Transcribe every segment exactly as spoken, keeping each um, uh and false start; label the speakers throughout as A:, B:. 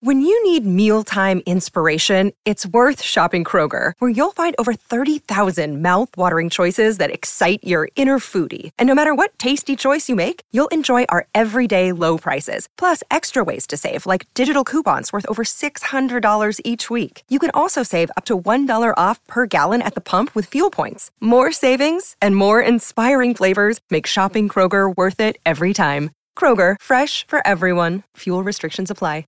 A: When you need mealtime inspiration, it's worth shopping Kroger, where you'll find over thirty thousand mouth-watering choices that excite your inner foodie. And no matter what tasty choice you make, you'll enjoy our everyday low prices, plus extra ways to save, like digital coupons worth over six hundred dollars each week. You can also save up to one dollar off per gallon at the pump with fuel points. More savings and more inspiring flavors make shopping Kroger worth it every time. Kroger, fresh for everyone. Fuel restrictions apply.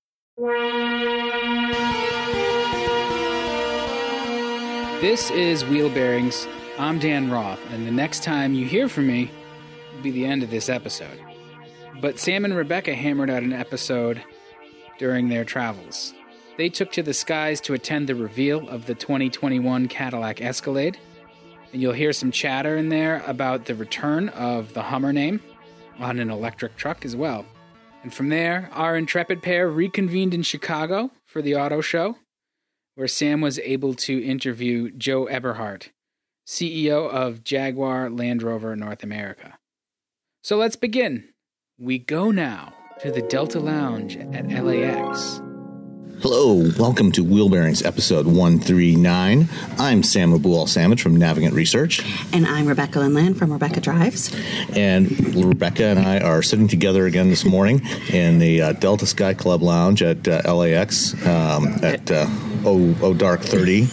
B: This is Wheel Bearings. I'm Dan Roth, and the next time you hear from me will be the end of this episode. But Sam and Rebecca hammered out an episode during their travels. They took to the skies to attend the reveal of the twenty twenty-one Cadillac Escalade, and you'll hear some chatter in there about the return of the Hummer name on an electric truck as well. And from there, our intrepid pair reconvened in Chicago for the auto show, where Sam was able to interview Joe Eberhart, C E O of Jaguar Land Rover North America. So let's begin. We go now to the Delta Lounge at L A X.
C: Hello, welcome to Wheel Bearings episode one thirty-nine. I'm Sam Abu-Al-Samad from Navigant Research.
D: And I'm Rebecca Lindland from Rebecca Drives.
C: And Rebecca and I are sitting together again this morning in the uh, Delta Sky Club Lounge at uh, L A X um, at uh, oh, oh Dark thirty.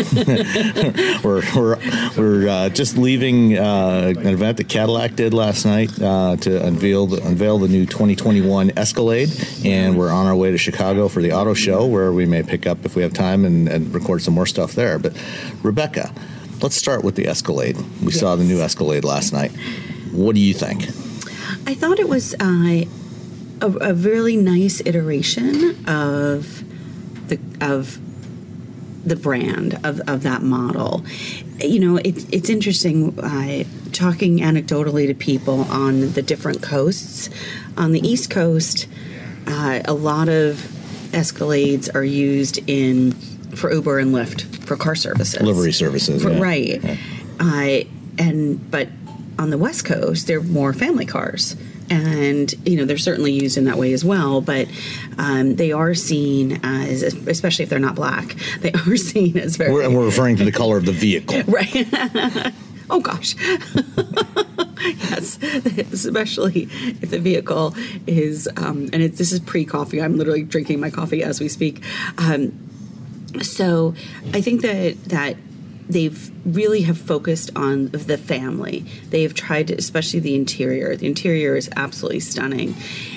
C: we're we're, we're uh, just leaving uh, an event that Cadillac did last night uh, to unveil the, unveil the new twenty twenty-one Escalade, and we're on our way to Chicago for the auto show, where we may pick up if we have time and, and record some more stuff there. But Rebecca, let's start with the Escalade. We yes. saw the new Escalade last night. What do you think?
D: I thought it was uh, a, a really nice iteration of the of the brand of, of that model. You know, it, it's interesting uh, talking anecdotally to people on the different coasts. On the East Coast, uh, a lot of Escalades are used in for Uber and Lyft for car services,
C: livery services,
D: for,
C: yeah.
D: right?
C: Yeah.
D: Uh, and but on the West Coast, they're more family cars, and you know they're certainly used in that way as well. But um, they are seen as, especially if they're not black, they are seen as very.
C: We're, and we're referring to the color of the vehicle,
D: right? Oh gosh. Yes, especially if the vehicle is, um, and it, this is pre-coffee. I'm literally drinking my coffee as we speak. Um, so I think that that they've really have focused on the family. They have tried to, especially the interior. The interior is absolutely stunning,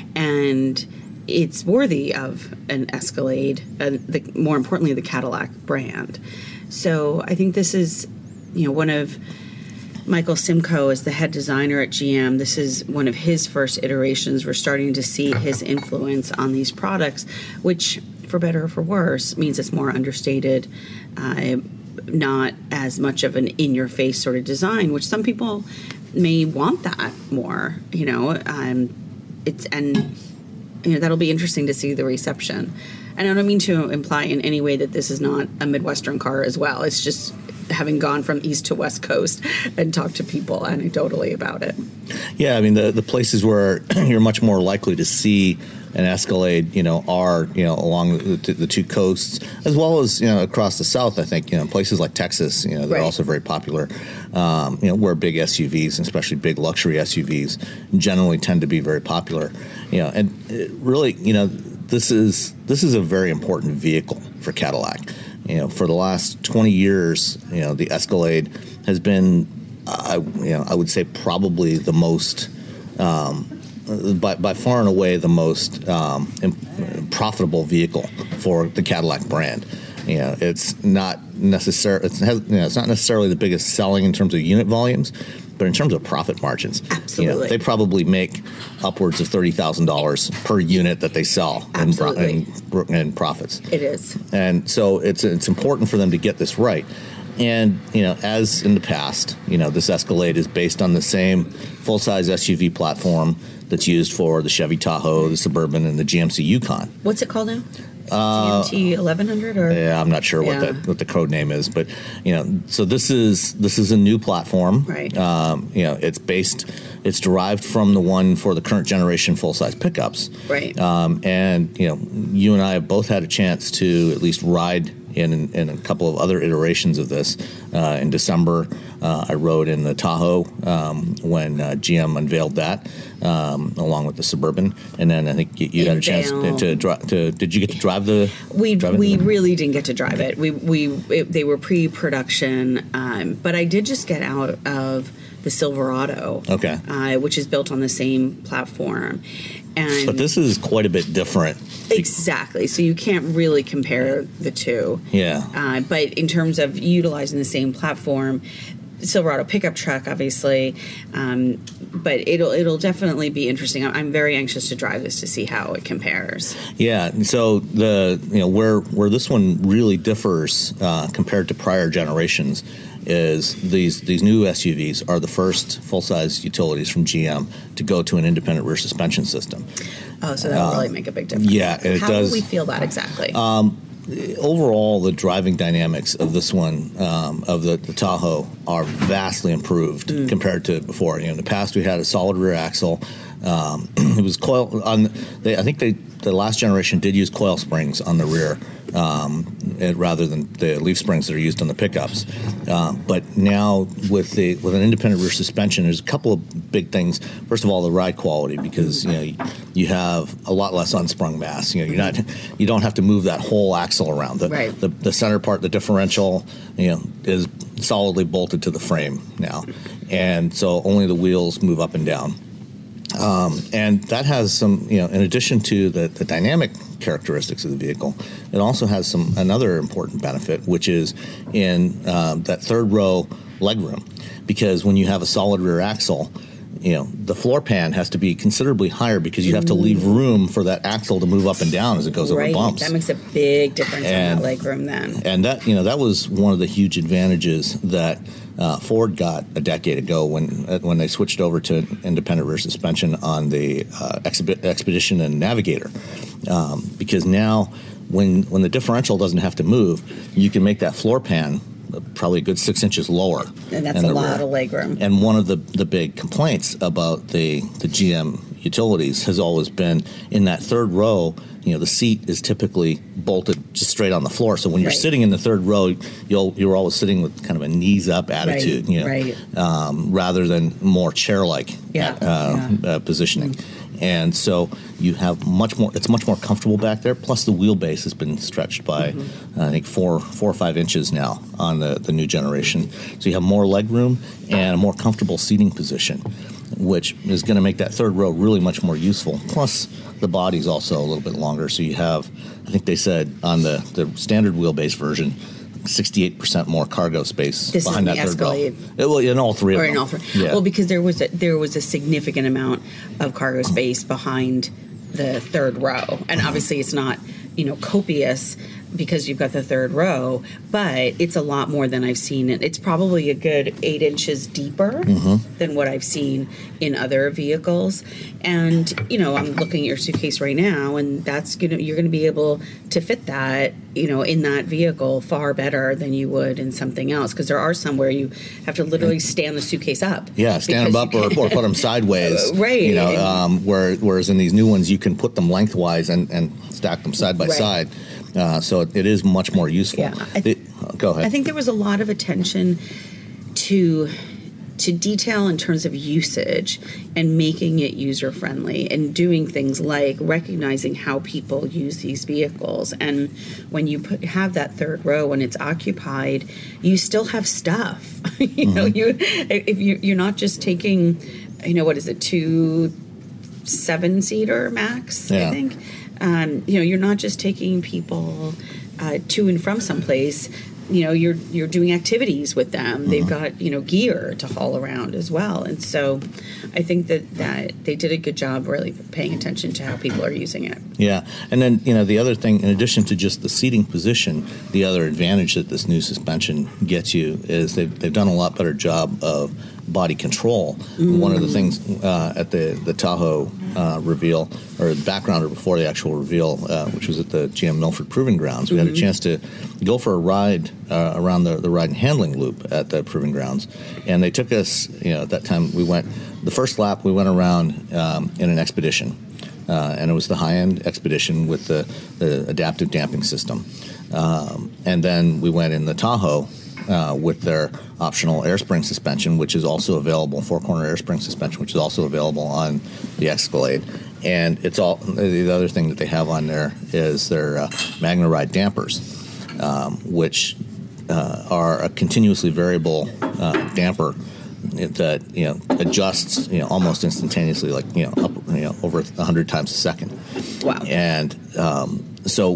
D: and it's worthy of an Escalade. Uh, the, more importantly, the Cadillac brand. So I think this is, you know, one of Michael Simcoe is the head designer at G M. This is one of his first iterations. We're starting to see his influence on these products, which, for better or for worse, means it's more understated, uh, not as much of an in-your-face sort of design, which some people may want that more, you know. Um, it's and you know that'll be interesting to see the reception. And I don't mean to imply in any way that this is not a Midwestern car as well. It's just having gone from East to West Coast and talked to people anecdotally about it.
C: Yeah, I mean, the, the places where you're much more likely to see an Escalade, you know, are, you know, along the, the two coasts, as well as, you know, across the South. I think, you know, places like Texas, you know, they're right. also very popular, um, you know, where big S U Vs, especially big luxury S U Vs, generally tend to be very popular, you know, and it really, you know, this is this is a very important vehicle for Cadillac. You know, for the last twenty years, you know, the Escalade has been, uh, you know, I would say probably the most, um, by, by far and away, the most um, imp- profitable vehicle for the Cadillac brand. You know, it's not necessarily, it's, has, you know, it's not necessarily the biggest selling in terms of unit volumes, but in terms of profit margins,
D: absolutely,
C: you know, they probably make upwards of thirty thousand dollars per unit that they sell in, pro- in, in profits.
D: It is,
C: and so it's it's important for them to get this right. And you know, as in the past, you know, this Escalade is based on the same full-size S U V platform that's used for the Chevy Tahoe, the Suburban, and the G M C Yukon.
D: What's it called now? Uh, G M T eleven hundred or
C: yeah, I'm not sure
D: yeah.
C: what the what the code name is, but you know, so this is this is a new platform.
D: Right.
C: Um, you know, it's based, it's derived from the one for the current generation full size pickups.
D: Right.
C: Um, and you know, you and I have both had a chance to at least ride in in a couple of other iterations of this. Uh, in December, uh, I rode in the Tahoe um, when uh, G M unveiled that, um, along with the Suburban, and then I think you, you had a chance to, to drive. To, did you get to drive the?
D: We
C: drive
D: we
C: it?
D: really didn't get to drive it. We we it, they were pre-production, um, but I did just get out of the Silverado,
C: Okay.
D: uh, which is built on the same platform, and
C: But this is quite a bit different.
D: exactly. So you can't really compare the two.
C: Yeah.
D: Uh, but in terms of utilizing the same platform, Silverado pickup truck, obviously, um, but it'll it'll definitely be interesting. I'm very anxious to drive this to see how it compares.
C: Yeah. and So the you know where where this one really differs uh, compared to prior generations is these these new S U Vs are the first full size utilities from G M to go to an independent rear suspension system.
D: Oh, so that'll
C: Uh,
D: really make a big difference.
C: yeah, it
D: how
C: does.
D: will we feel that exactly?
C: Overall, the driving dynamics of this one, um, of the, the Tahoe, are vastly improved
D: Mm.
C: compared to before. You know, in the past, we had a solid rear axle. Um, it was coil on. They, I think they the last generation did use coil springs on the rear, um, it, rather than the leaf springs that are used on the pickups. Um, but now with the with an independent rear suspension, there's a couple of big things. First of all, the ride quality, because you know you, you have a lot less unsprung mass. You know, you're not you don't have to move that whole axle around. The,
D: Right.
C: the the center part, the differential, you know, is solidly bolted to the frame now, and so only the wheels move up and down. Um, and that has some, you know, in addition to the, the dynamic characteristics of the vehicle, it also has some another important benefit, which is in um, that third row legroom. Because when you have a solid rear axle, you know, the floor pan has to be considerably higher because you have to leave room for that axle to move up and down as it goes
D: right.
C: over bumps.
D: That makes a big difference
C: And-
D: on that legroom then.
C: And that, you know, that was one of the huge advantages that uh, Ford got a decade ago when uh, when they switched over to independent rear suspension on the uh, Exhibit, Expedition and Navigator. Um, because now, when when the differential doesn't have to move, you can make that floor pan probably a good six inches lower.
D: And that's
C: in
D: a
C: the
D: lot
C: rear.
D: of legroom.
C: And one of the, the big complaints about the, the G M utilities has always been in that third row, you know, the seat is typically bolted just straight on the floor. So when you're
D: Right.
C: sitting in the third row, you'll, you're always sitting with kind of a knees up attitude,
D: Right,
C: you know,
D: right.
C: um, rather than more chair-like
D: Yeah,
C: uh,
D: yeah.
C: Uh, positioning. And so you have much more, it's much more comfortable back there. Plus the wheelbase has been stretched by,
D: Mm-hmm.
C: I think, four, four or five inches now on the, the new generation. So you have more leg room and a more comfortable seating position, which is going to make that third row really much more useful. Plus the body's also a little bit longer. So you have, I think they said on the, the standard wheelbase version, sixty-eight percent more cargo space
D: This is
C: behind
D: in
C: that
D: the
C: third row.
D: Escalade.
C: It, well, in all three of
D: Or
C: them.
D: in all three.
C: Yeah.
D: Well, because there was a, there was a significant amount of cargo space behind the third row, and obviously it's not, you know, copious because you've got the third row, but it's a lot more than I've seen. It. It's probably a good eight inches deeper
C: Mm-hmm.
D: than what I've seen in other vehicles. And you know, I'm looking at your suitcase right now, and that's gonna you're gonna be able to fit that, you know, in that vehicle far better than you would in something else. Because there are some where you have to literally stand the suitcase up.
C: Yeah, stand them
D: because
C: up
D: you
C: or,
D: can't-
C: or put them sideways.
D: Right.
C: You know, um, where, whereas in these new ones, you can put them lengthwise and, and stack them side by
D: Right.
C: side. Uh, so it, it is much more useful.
D: Yeah, I
C: The- go ahead.
D: I think there was a lot of attention to to detail in terms of usage and making it user friendly and doing things like recognizing how people use these vehicles. And when you put have that third row and it's occupied, you still have stuff. you know, you if you you're not just taking, you know, what is it, two seven seater max,
C: Yeah.
D: I think. Um, you know, you're not just taking people uh, to and from someplace. You know, you're you're doing activities with them. They've got, you know, gear to haul around as well. And so I think that, that they did a good job really paying attention to how people are using it.
C: Yeah, and then, you know, the other thing, in addition to just the seating position, the other advantage that this new suspension gets you is they've, they've done a lot better job of body control. Mm. One of the things uh, at the the Tahoe uh, reveal, or the backgrounder before the actual reveal, uh, which was at the G M Milford Proving Grounds, we mm-hmm. had a chance to go for a ride uh, around the, the ride and handling loop at the Proving Grounds, and they took us. You know, at that time we went the first lap. We went around um, in an Expedition. Uh, and it was the high-end Expedition with the, the adaptive damping system. Um, and then we went in the Tahoe uh, with their optional air spring suspension, which is also available, four-corner air spring suspension, which is also available on the Escalade. And it's all the other thing that they have on there is their uh, MagneRide dampers, um, which uh, are a continuously variable uh, damper that you know adjusts you know almost instantaneously, like you know up you know over a hundred times a second.
D: Wow!
C: And um, so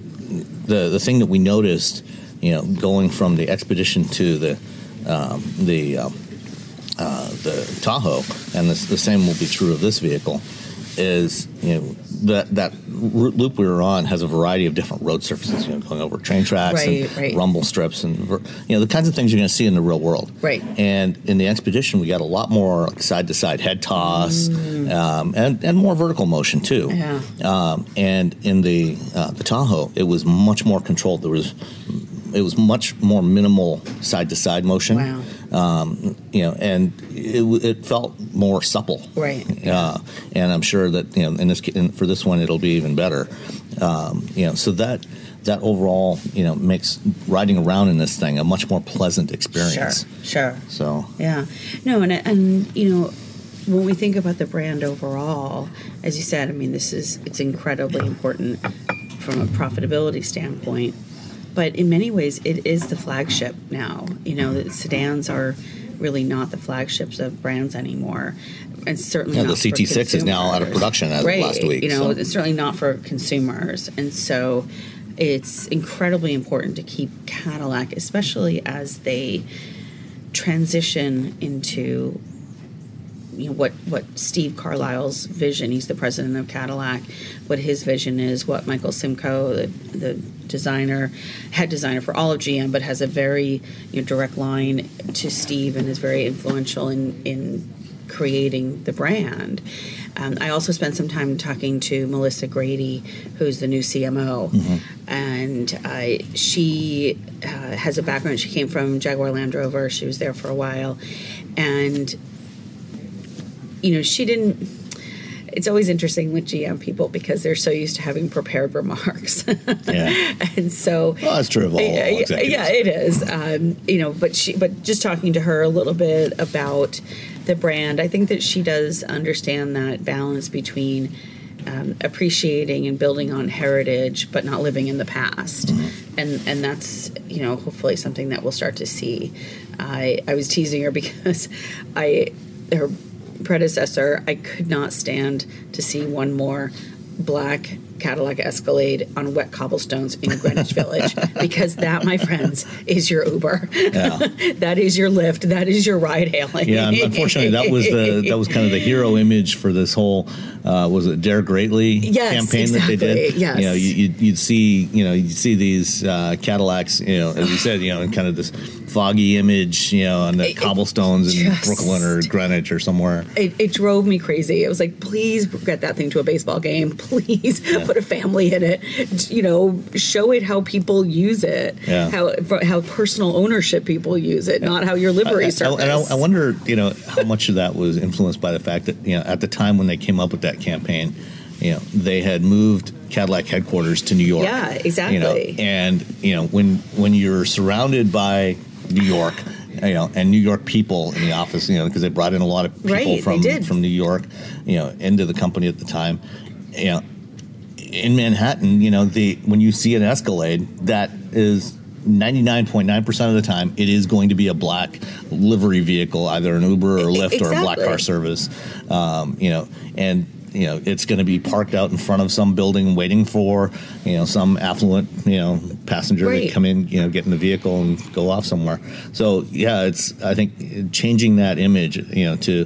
C: the the thing that we noticed, you know, going from the Expedition to the um, the um, uh, the Tahoe, and this, the same will be true of this vehicle, is you know that that loop we were on has a variety of different road surfaces, you know, going over train tracks
D: right,
C: and
D: right.
C: rumble strips and you know the kinds of things you're going to see in the real world.
D: Right.
C: And in the Expedition, we got a lot more like side to side head toss mm. um, and and more vertical motion too.
D: Yeah.
C: Um, and in the uh, the Tahoe, it was much more controlled. There was it was much more minimal side to side motion.
D: Wow.
C: Um, you know, and it, it felt more supple.
D: Right.
C: Uh, and I'm sure that you know, in this in, for this one, it'll be even better. Um, you know, so that that overall, you know, makes riding around in this thing a much more pleasant experience.
D: Sure. Sure.
C: So.
D: Yeah. No, and and you know, when we think about the brand overall, as you said, I mean, this is it's incredibly important from a profitability standpoint. But in many ways, it is the flagship now. You know, the sedans are really not the flagships of brands anymore. And certainly
C: yeah,
D: not
C: the C T six
D: for
C: is now out of production as
D: right.
C: of last week.
D: You know,
C: so.
D: It's certainly not for consumers. And so it's incredibly important to keep Cadillac, especially as they transition into you know, what, what Steve Carlisle's vision, he's the president of Cadillac, what his vision is, what Michael Simcoe, the, the designer, head designer for all of G M, but has a very you know, direct line to Steve and is very influential in, in creating the brand. Um, I also spent some time talking to Melissa Grady, who's the new C M O, mm-hmm. and uh, she uh, has a background. She came from Jaguar Land Rover. She was there for a while, and you know, she didn't. It's always interesting with G M people because they're so used to having prepared remarks.
C: Yeah,
D: and so
C: well, that's true of all
D: yeah,
C: executives.
D: Yeah, it is. Um, you know, but she, but just talking to her a little bit about the brand, I think that she does understand that balance between um, appreciating and building on heritage, but not living in the past. Mm-hmm. And and that's you know hopefully something that we'll start to see. I I was teasing her because I her. predecessor, I could not stand to see one more black Cadillac Escalade on wet cobblestones in Greenwich Village, because that, my friends, is your Uber. Yeah. That is your Lyft. That is your ride hailing.
C: Yeah, unfortunately, that was the that was kind of the hero image for this whole uh, was it Dare Greatly
D: yes,
C: campaign
D: exactly.
C: that they did.
D: Yes.
C: You know, you, you'd, you'd see you know you'd see these uh, Cadillacs, you know, as you said, you know, in kind of this foggy image, you know, on the it, cobblestones it in just, Brooklyn or Greenwich or somewhere.
D: It, it drove me crazy. It was like, please get that thing to a baseball game. Please yeah. put a family in it. You know, show it how people use it. Yeah. How how personal ownership people use it, yeah. not how your livery
C: I,
D: service.
C: I, and I, I wonder, you know, how much of that was influenced by the fact that, you know, at the time when they came up with that campaign, you know, they had moved Cadillac headquarters to New York.
D: Yeah, exactly.
C: You know, and, you know, when when you're surrounded by New York, you know, and New York people in the office, you know, because they brought in a lot of people
D: right,
C: from from New York, you know, into the company at the time. You know, in Manhattan, you know, the when you see an Escalade, that is ninety-nine point nine percent of the time, it is going to be a black livery vehicle, either an Uber or Lyft
D: exactly.
C: or a black car service. Um, you know, and you know, it's going to be parked out in front of some building waiting for, you know, some affluent, you know, passenger
D: right.
C: to come in, you know, get in the vehicle and go off somewhere. So, yeah, it's, I think, changing that image, you know, to,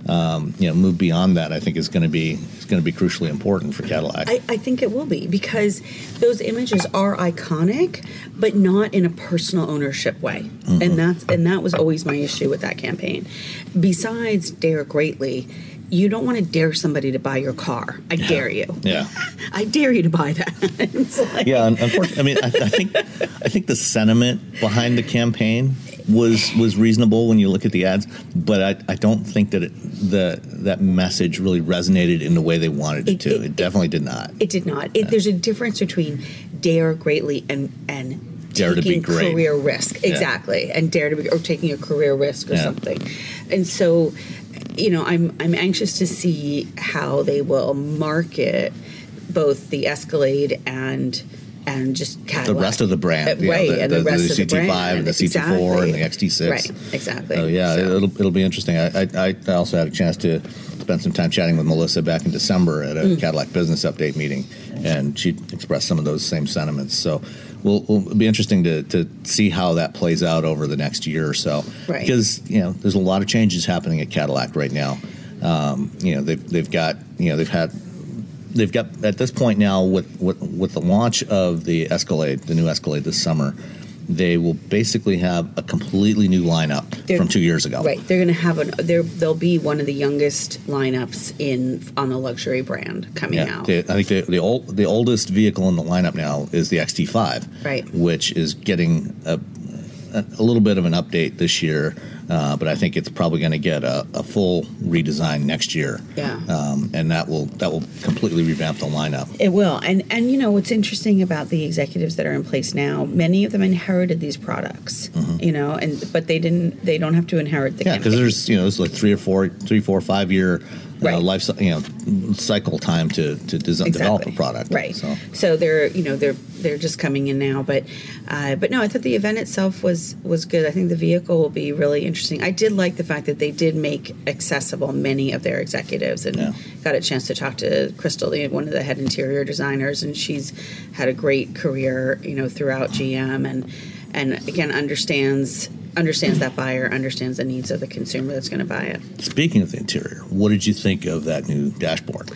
C: um, you know, move beyond that, I think is going to be is going to be crucially important for Cadillac.
D: I, I think it will be, because those images are iconic, but not in a personal ownership way. Mm-hmm. And that's and that was always my issue with that campaign. Besides Dare Greatly, you don't want to dare somebody to buy your car. I
C: yeah.
D: dare you.
C: Yeah.
D: I dare you to buy that. It's like,
C: yeah, unfortunately, I mean, I, I think I think the sentiment behind the campaign was was reasonable when you look at the ads, but I, I don't think that it, the that message really resonated in the way they wanted it, it to. It, it definitely
D: it,
C: did not.
D: It did not. It,
C: yeah. There's
D: a difference between dare greatly and and
C: dare
D: taking
C: to be great.
D: career risk.
C: Yeah.
D: Exactly, and dare to be, or taking a career risk or
C: yeah.
D: something. And so, you know, I'm I'm anxious to see how they will market both the Escalade and and just Cadillac.
C: The rest of the brand,
D: uh,
C: yeah,
D: right?
C: The,
D: and
C: the,
D: the rest
C: the
D: of
C: C
D: the
C: T five
D: brand,
C: and the C T four
D: exactly.
C: and the X T six.
D: Right, exactly.
C: So yeah,
D: so.
C: it'll it'll be interesting. I, I I also had a chance to spend some time chatting with Melissa back in December at a mm. Cadillac Business Update meeting, and she expressed some of those same sentiments. So we'll, we'll be interesting to, to see how that plays out over the next year or so.
D: Right.
C: Because you know there's a lot of changes happening at Cadillac right now. Um, you know they've they've got you know they've had. They've got, at this point now, with, with with the launch of the Escalade, the new Escalade this summer, they will basically have a completely new lineup they're, from two years ago.
D: Right. They're going to have an. They'll be one of the youngest lineups in on a luxury brand coming
C: yeah,
D: out.
C: The, I think the the, old, the oldest vehicle in the lineup now is the X T five,
D: right,
C: which is getting a, a, a little bit of an update this year. Uh, but I think it's probably going to get a, a full redesign next year.
D: Yeah,
C: um, and that will that will completely revamp the lineup.
D: It will, and and you know what's interesting about the executives that are in place now? Many of them inherited these products, mm-hmm. you know, and but they didn't. They don't have to inherit the
C: yeah, because there's you know there's like three or four, three, four, five year.
D: Right.
C: Uh, life, you know, cycle time to to design,
D: exactly.
C: develop a product.
D: Right.
C: So.
D: so they're you know they're they're just coming in now, but uh, but no, I thought the event itself was was good. I think the vehicle will be really interesting. I did like the fact that they did make accessible many of their executives, and
C: yeah.
D: got a chance to talk to Crystal, one of the head interior designers, and she's had a great career, you know, throughout G M, and and again understands. understands that buyer, understands the needs of the consumer that's going to buy it.
C: Speaking of the interior, what did you think of that new dashboard?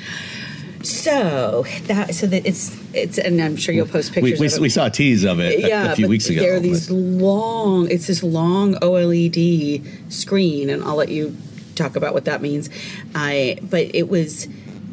D: So that so that it's it's and I'm sure you'll post pictures.
C: We, we,
D: of it.
C: we saw a tease of it
D: yeah,
C: a, a few
D: but
C: weeks ago.
D: There are these
C: but.
D: long. It's this long O L E D screen, and I'll let you talk about what that means. I but it was.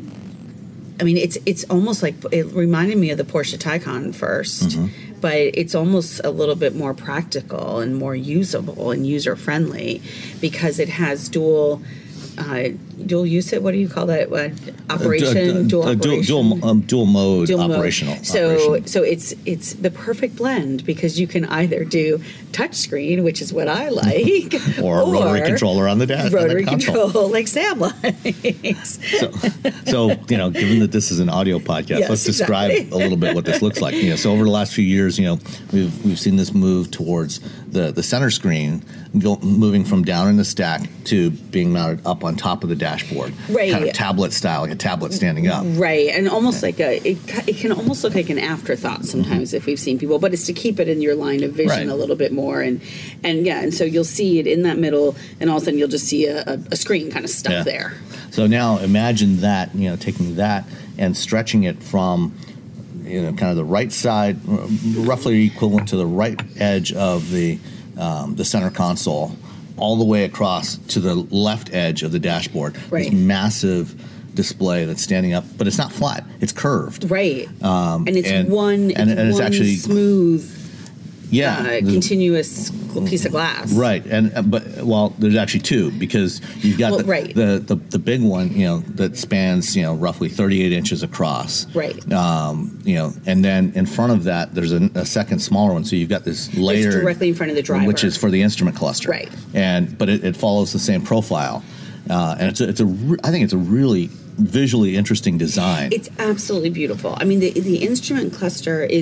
D: I mean, it's it's almost like it reminded me of the Porsche Taycan first. Mm-hmm. But it's almost a little bit more practical and more usable and user-friendly because it has dual uh, dual use. What do you call that? Uh, operation,
C: uh,
D: dual
C: uh,
D: operation,
C: dual, um, dual mode
D: dual
C: operational.
D: Mode. So,
C: operation.
D: so it's it's the perfect blend because you can either do touchscreen, which is what I like,
C: or, or rotary controller on the dash.
D: Rotary
C: on the
D: control, like Sam likes.
C: so, so you know, given that this is an audio podcast,
D: yes,
C: let's describe
D: exactly.
C: a little bit what this looks like. You know, so over the last few years, you know, we've we've seen this move towards the the center screen, go, moving from down in the stack to being mounted up on top of the dashboard,
D: right?
C: Kind of tablet style, like a tablet standing up,
D: right? And almost like a it, it can almost look like an afterthought sometimes mm-hmm. if we've seen people, but it's to keep it in your line of vision
C: right.
D: a little bit more, and and yeah, and so you'll see it in that middle, and all of a sudden you'll just see a, a, a screen kind of stuck
C: yeah.
D: there.
C: So now imagine that, you know, taking that and stretching it from, you know, kind of the right side, roughly equivalent to the right edge of the um, the center console, all the way across to the left edge of the dashboard.
D: Right.
C: This massive display that's standing up, but it's not flat; it's curved.
D: Right.
C: Um,
D: and it's
C: and,
D: one.
C: And,
D: it's
C: and it's
D: one
C: actually
D: smooth.
C: Yeah,
D: uh, continuous piece of glass.
C: Right, and uh, but well, there's actually two because you've got
D: well,
C: the,
D: right.
C: the, the the big one, you know, that spans you know roughly thirty-eight inches across.
D: Right.
C: Um, you know, and then in front of that, there's a, a second smaller one. So you've got this layer
D: it's directly in front of the driver,
C: which is for the instrument cluster.
D: Right.
C: And but it, it follows the same profile, uh, and it's a, it's a re- I think it's a really visually interesting design.
D: It's absolutely beautiful. I mean, the the instrument cluster is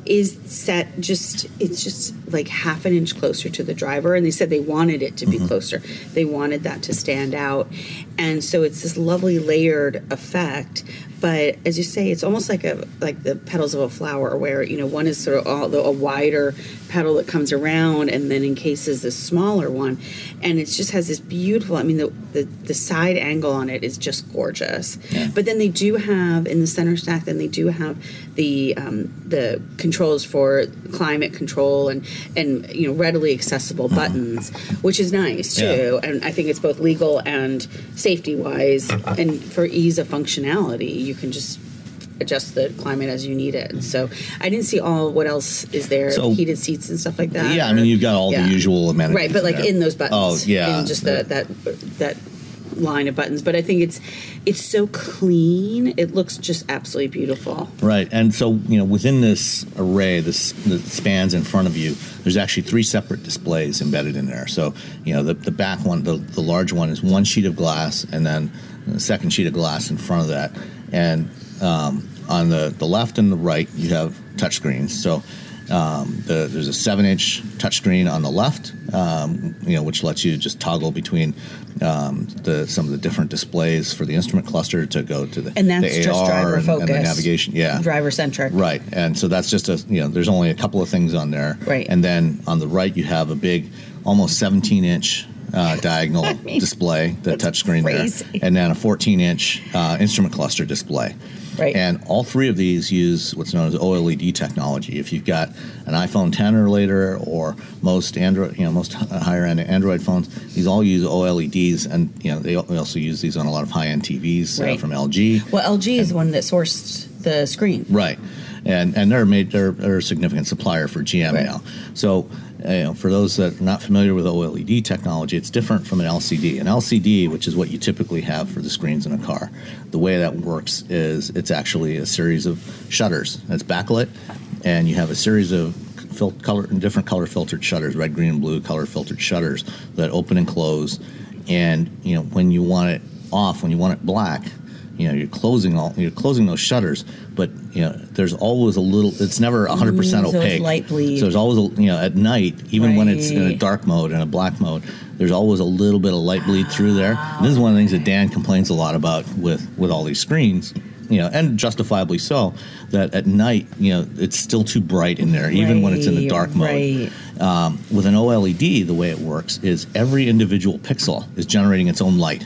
D: is set just, it's just like half an inch closer to the driver. And they said they wanted it to be mm-hmm. closer. They wanted that to stand out. And so it's this lovely layered effect. But as you say, it's almost like a like the petals of a flower, where, you know, one is sort of all, the, a wider petal that comes around and then encases the smaller one, and it just has this beautiful. I mean, the the, the side angle on it is just gorgeous. Yeah. But then they do have in the center stack. Then they do have the um, the controls for climate control and and you know readily accessible mm-hmm. buttons, which is nice too. Yeah. And I think it's both legal and safety wise, and for ease of functionality. You can just adjust the climate as you need it. And so I didn't see all what else is there, so, heated seats and stuff like that.
C: Yeah,
D: or,
C: I mean, you've got all yeah. the usual amenities.
D: Right, but like
C: there.
D: in those buttons.
C: Oh, yeah.
D: In just the, that that line of buttons. But I think it's it's so clean. It looks just absolutely beautiful.
C: Right. And so, you know, within this array, this that spans in front of you, there's actually three separate displays embedded in there. So, you know, the, the back one, the, the large one is one sheet of glass, and then the second sheet of glass in front of that. And um, on the, the left and the right, you have touchscreens. So um, the, there's a seven-inch touchscreen on the left, um, you know, which lets you just toggle between um, the some of the different displays for the instrument cluster to go to the
D: and that's
C: the A R
D: just driver
C: and,
D: focus,
C: and the navigation, yeah,
D: driver centric,
C: right. And so that's just a you know, there's only a couple of things on there,
D: right.
C: And then on the right, you have a big, almost seventeen-inch. Uh, diagonal I mean, touchsplay, the touchscreen there, and then a fourteen-inch uh, instrument cluster display.
D: Right.
C: And all three of these use what's known as O L E D technology. If you've got an iPhone ten or later, or most Android, you know, most higher-end Android phones, these all use O L E Ds, and you know they also use these on a lot of high-end T Vs
D: right.
C: uh, from L G.
D: Well, L G and, is the one that sourced the screen,
C: right? And and they're made they're, they're a significant supplier for G M right. now. So. You know, for those that are not familiar with O L E D technology, it's different from an L C D. An L C D, which is what you typically have for the screens in a car, the way that works is it's actually a series of shutters. It's backlit, and you have a series of fil- color, different color filtered shutters, red, green, and blue color filtered shutters that open and close. And you know, when you want it off, when you want it black, you know, you're closing all you're closing those shutters, but you know, there's always a little. It's never one hundred percent opaque.
D: Light bleed.
C: So there's always a, you know, at night, even
D: right.
C: when it's in a dark mode and a black mode, there's always a little bit of light bleed through there. And this is one of the things that Dan complains a lot about with with all these screens, you know, and justifiably so. That at night, you know, it's still too bright in there, even
D: right.
C: when it's in the dark mode.
D: Right.
C: Um, with an O L E D, the way it works is every individual pixel is generating its own light.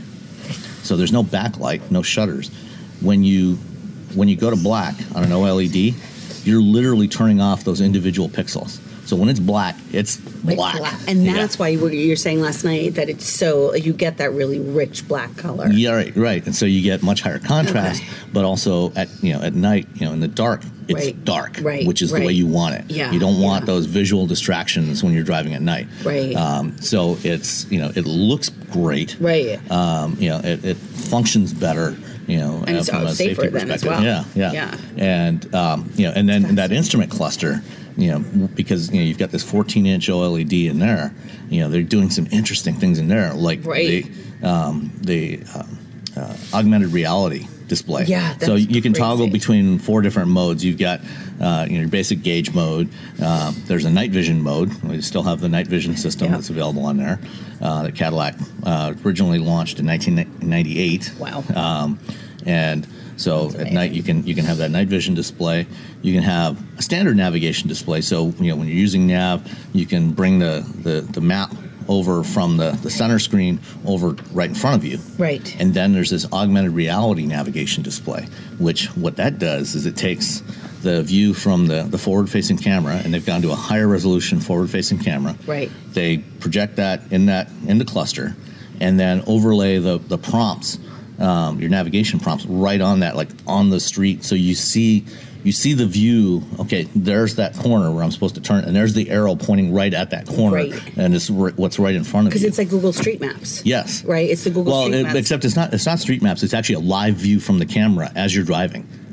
C: So there's no backlight, no shutters. When you when you go to black on an O L E D, you're literally turning off those individual pixels. So when it's black, it's black.
D: black. And that's yeah. why you were, you were saying last night that it's so, you get that really rich black color.
C: Yeah, right, right. And so you get much higher contrast, okay. but also at you know at night, you know, in the dark, it's
D: right.
C: dark,
D: right.
C: which is
D: right.
C: the way you want it.
D: Yeah.
C: You don't want
D: yeah.
C: those visual distractions when you're driving at night.
D: Right.
C: Um, so it's, you know, it looks great.
D: Right.
C: Um, you know, it, it functions better. You know,
D: and
C: uh,
D: it's
C: from a
D: safer
C: safety
D: then as
C: perspective.
D: well.
C: Yeah, yeah,
D: yeah.
C: And um, you know, and then that instrument cluster, you know, because you know you've got this fourteen-inch O L E D in there. You know, they're doing some interesting things in there, like
D: right.
C: the um, the uh, uh, augmented reality display.
D: Yeah, that's
C: so you can
D: crazy.
C: toggle between four different modes. You've got uh, you know, your basic gauge mode. Uh, there's a night vision mode. We still have the night vision system
D: yeah.
C: that's available on there. Uh, that Cadillac uh, originally launched in nineteen ninety-eight.
D: Wow.
C: Um, and so at night you can you can have that night vision display. You can have a standard navigation display. So you know when you're using nav, you can bring the, the, the map over from the, the center screen over right in front of you.
D: Right.
C: And then there's this augmented reality navigation display, which what that does is it takes the view from the, the forward-facing camera, and they've gone to a higher resolution forward-facing camera.
D: Right.
C: They project that in that in the cluster, and then overlay the, the prompts, um, your navigation prompts, right on that, like on the street. So you see you see the view. Okay, there's that corner where I'm supposed to turn, and there's the arrow pointing right at that corner,
D: right.
C: and it's r- what's right in front of you.
D: Because it's like Google Street Maps.
C: Yes.
D: Right. It's the Google
C: well,
D: Street
C: it,
D: Maps.
C: except it's not it's not Street Maps. It's actually a live view from the camera as you're driving.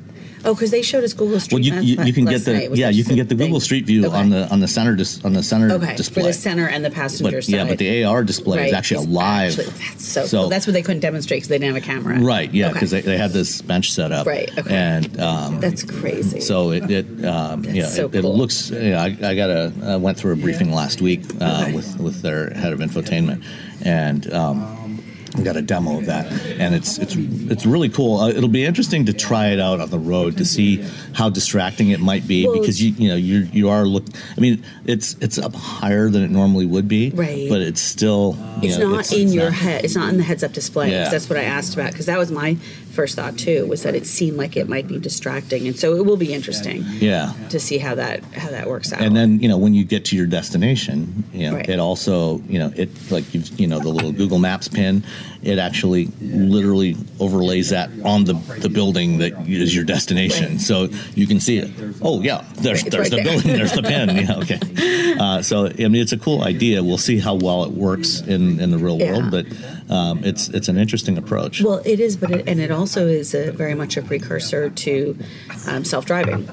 D: Oh, because they showed us Google Street
C: Well, you,
D: Maps
C: you, you can get
D: last
C: the
D: night. Was
C: yeah
D: that
C: you
D: just
C: can
D: a
C: get the
D: thing?
C: Google Street View
D: Okay.
C: on the on the center dis, on the center
D: Okay,
C: display
D: for the center and the passenger
C: But
D: side.
C: yeah, but the A R display is
D: Right,
C: actually a
D: it's
C: live.
D: actually- that's so,
C: so-
D: cool. That's what they couldn't demonstrate because they didn't have a camera.
C: Right, yeah,
D: Okay.
C: because they, they had this bench set up.
D: Right, okay.
C: And um,
D: That's crazy.
C: so it, it um, yeah,
D: so
C: it, it
D: cool.
C: looks. You know, I, I got a I went through a briefing last week uh,
D: Okay.
C: with with their head of infotainment, and. Um, We got a demo of that, and it's it's it's really cool. Uh, it'll be interesting to try it out on the road to see how distracting it might be
D: Well,
C: because you you know you you are look. I mean, it's it's up higher than it normally would be,
D: Right.
C: But it's still you
D: It's
C: know,
D: not
C: it's,
D: in
C: it's
D: your
C: not-
D: head. It's not in the heads-up display. 'Cause
C: Yeah.
D: That's what I asked about because that was my first thought too. Was that it seemed like it might be distracting, and so it will be interesting
C: Yeah.
D: to see how that how that works out.
C: And then you know when you get to your destination, you know
D: Right.
C: it also you know it like you've you know the little Google Maps pin, it actually literally overlays that on the the building that is your destination,
D: Right.
C: so you can see it. Oh yeah, there's
D: It's
C: there's
D: right
C: the
D: there.
C: building, there's the pin. Yeah, okay. Uh, so I mean it's a cool idea. We'll see how well it works in, in the real
D: Yeah.
C: world, but um, it's it's an interesting approach.
D: Well, it is, but it, and it also is a, very much a precursor to um, self-driving.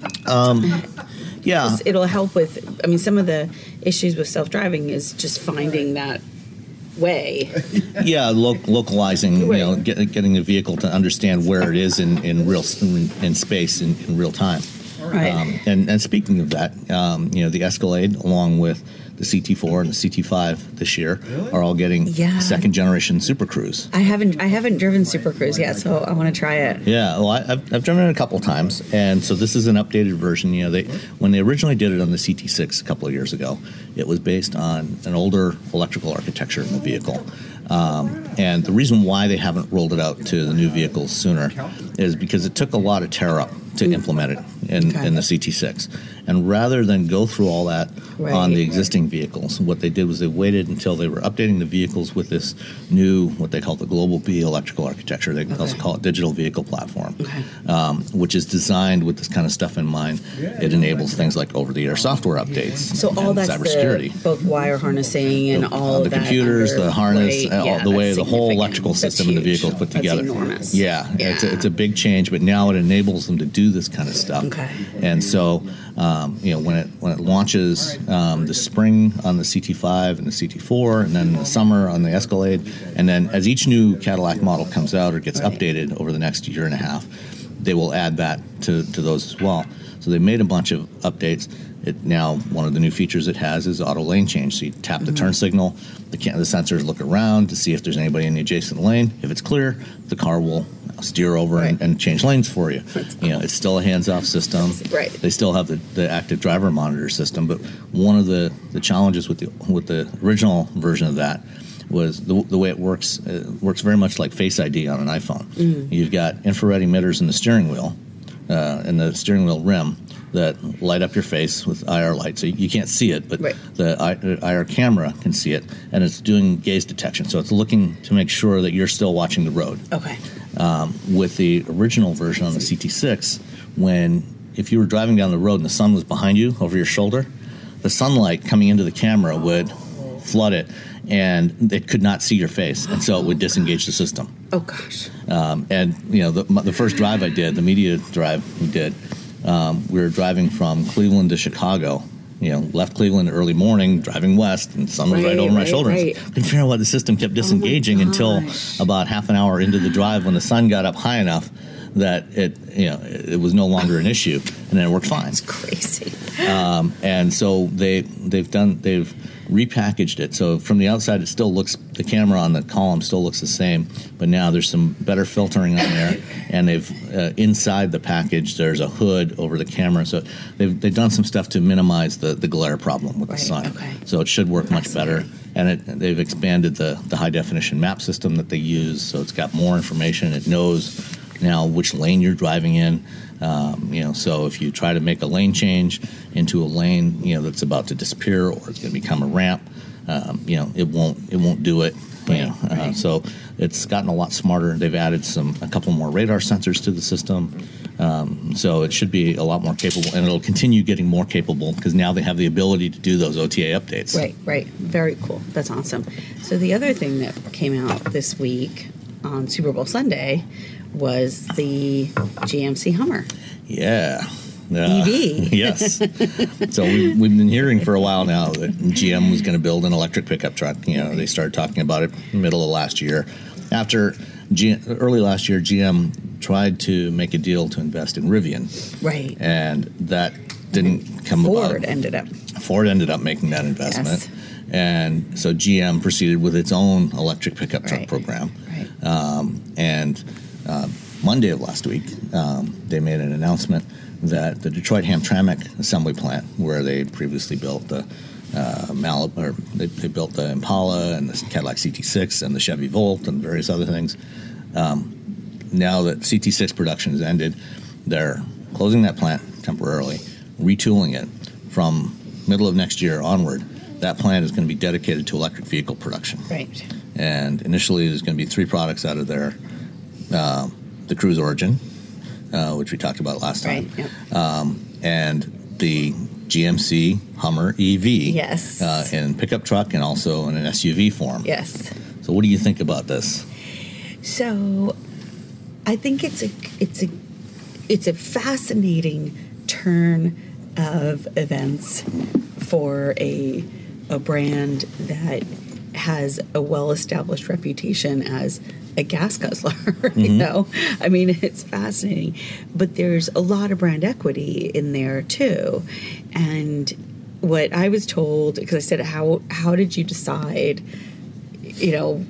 C: yeah,
D: It'll help with. I mean, some of the issues with self-driving is just finding that way.
C: yeah, lo- localizing, you
D: Right.
C: know, get, getting the vehicle to understand where it is in, in real in, in space in, in real time.
D: Right.
C: Um, and, and speaking of that, um, you know, the Escalade, along with the C T four and the C T five this year, are all getting
D: Yeah.
C: second generation Super Cruise.
D: I haven't I haven't driven Super Cruise yet, so I want to try it.
C: Yeah, well, I, I've, I've driven it a couple times, and so this is an updated version. You know, they when they originally did it on the C T six a couple of years ago, it was based on an older electrical architecture in the vehicle. Um, and the reason why they haven't rolled it out to the new vehicles sooner is because it took a lot of tear up to implement it in,
D: Okay.
C: in the C T six. And rather than go through all that
D: Right.
C: on the existing vehicles, what they did was they waited until they were updating the vehicles with this new, what they call the Global B electrical architecture. They also
D: Okay.
C: call it Digital Vehicle Platform,
D: Okay.
C: um, which is designed with this kind of stuff in mind. It enables things like over-the-air software updates
D: So all
C: and
D: that's
C: cybersecurity.
D: the both wire harnessing and all
C: the
D: of that
C: computers,
D: under-
C: the harness,
D: right,
C: uh,
D: yeah,
C: the way
D: that's
C: the whole
D: significant.
C: electrical
D: That's
C: system in the
D: huge.
C: vehicle is put
D: That's
C: together.
D: enormous.
C: Yeah, It's, a,
D: Yeah.
C: it's a big change, but now it enables them to do this kind of stuff.
D: Okay.
C: And so, um, you know, when it when it launches um, this spring on the C T five and the C T four, and then in the summer on the Escalade, and then as each new Cadillac model comes out or gets
D: Right.
C: updated over the next year and a half, they will add that to, to those as well. So they made a bunch of updates. It now one of the new features it has is auto lane change. So you tap the
D: Mm-hmm.
C: turn signal, the, ca- the sensors look around to see if there's anybody in the adjacent lane. If it's clear, the car will steer over and,
D: Right.
C: and change lanes for you. You know, it's still a hands-off system.
D: Right.
C: They still have the, the active driver monitor system, but one of the, the challenges with the with the original version of that was the, the way it works. It works very much like Face I D on an iPhone. You've got infrared emitters in the steering wheel, uh, in the steering wheel rim that light up your face with I R light, so you can't see it, but
D: Right.
C: the I, I R camera can see it, and it's doing gaze detection. So it's looking to make sure that you're still watching the road.
D: Okay.
C: Um, with the original version on the C T six, when if you were driving down the road and the sun was behind you over your shoulder, the sunlight coming into the camera would flood it, and it could not see your face, and so it would disengage the system.
D: Oh gosh.
C: Um, and you know, the, my- the first drive I did, the media drive we did, um, we were driving from Cleveland to Chicago. You know, left Cleveland early morning, driving west, and the sun was right,
D: Right,
C: over my
D: right,
C: shoulders.
D: right.
C: Couldn't figure out why the system kept disengaging until
D: gosh.
C: about half an hour into the drive, when the sun got up high enough that it, you know, it, it was no longer an issue, and then it worked fine.
D: It's crazy.
C: Um, and so they they've done they've repackaged it. So from the outside, it still looks, the camera on the column still looks the same, but now there's some better filtering on there, and they've uh, inside the package there's a hood over the camera. So they've they've done some stuff to minimize the, the glare problem with
D: Right,
C: the sun.
D: okay.
C: So it should work much better. And it, they've expanded the the high definition map system that they use, so it's got more information. It knows now which lane you're driving in. Um, you know, so if you try to make a lane change into a lane, you know, that's about to disappear or it's going to become a ramp, um, you know, it won't it won't do it. You know, uh,
D: right.
C: so it's gotten a lot smarter. They've added some a couple more radar sensors to the system, um, so it should be a lot more capable, and it'll continue getting more capable because now they have the ability to do those O T A updates.
D: Right, right. Very cool. That's awesome. So the other thing that came out this week on Super Bowl Sunday was the G M C Hummer.
C: Yeah. Uh,
D: E V.
C: Yes. So we, we've been hearing for a while now that G M was going to build an electric pickup truck. You know, they started talking about it middle of last year. After G- early last year, G M tried to make a deal to invest in Rivian.
D: Right.
C: And that didn't come about.
D: Ford ended up.
C: Ford ended up making that investment.
D: Yes.
C: And so G M proceeded with its own electric pickup truck
D: Right.
C: program.
D: Right.
C: Um, and uh, Monday of last week, um, they made an announcement that the Detroit Hamtramck assembly plant, where they previously built the uh, Malib- or they, they built the Impala and the Cadillac C T six and the Chevy Volt and various other things. Um, now that C T six production has ended, they're closing that plant temporarily, retooling it from middle of next year onward. That plant is going to be dedicated to electric vehicle production.
D: Right.
C: And initially, there's going to be three products out of there: uh, the Cruise Origin, uh, which we talked about last time,
D: Right. Yep.
C: um, and the G M C Hummer E V.
D: Yes.
C: Uh, in pickup truck and also in an S U V form.
D: Yes.
C: So, what do you think about this?
D: So, I think it's a it's a it's a fascinating turn of events for a a brand that has a well-established reputation as a gas guzzler.
C: Mm-hmm.
D: You know, I mean, it's fascinating, but there's a lot of brand equity in there too. And what I was told, because I said, how how did you decide? You know,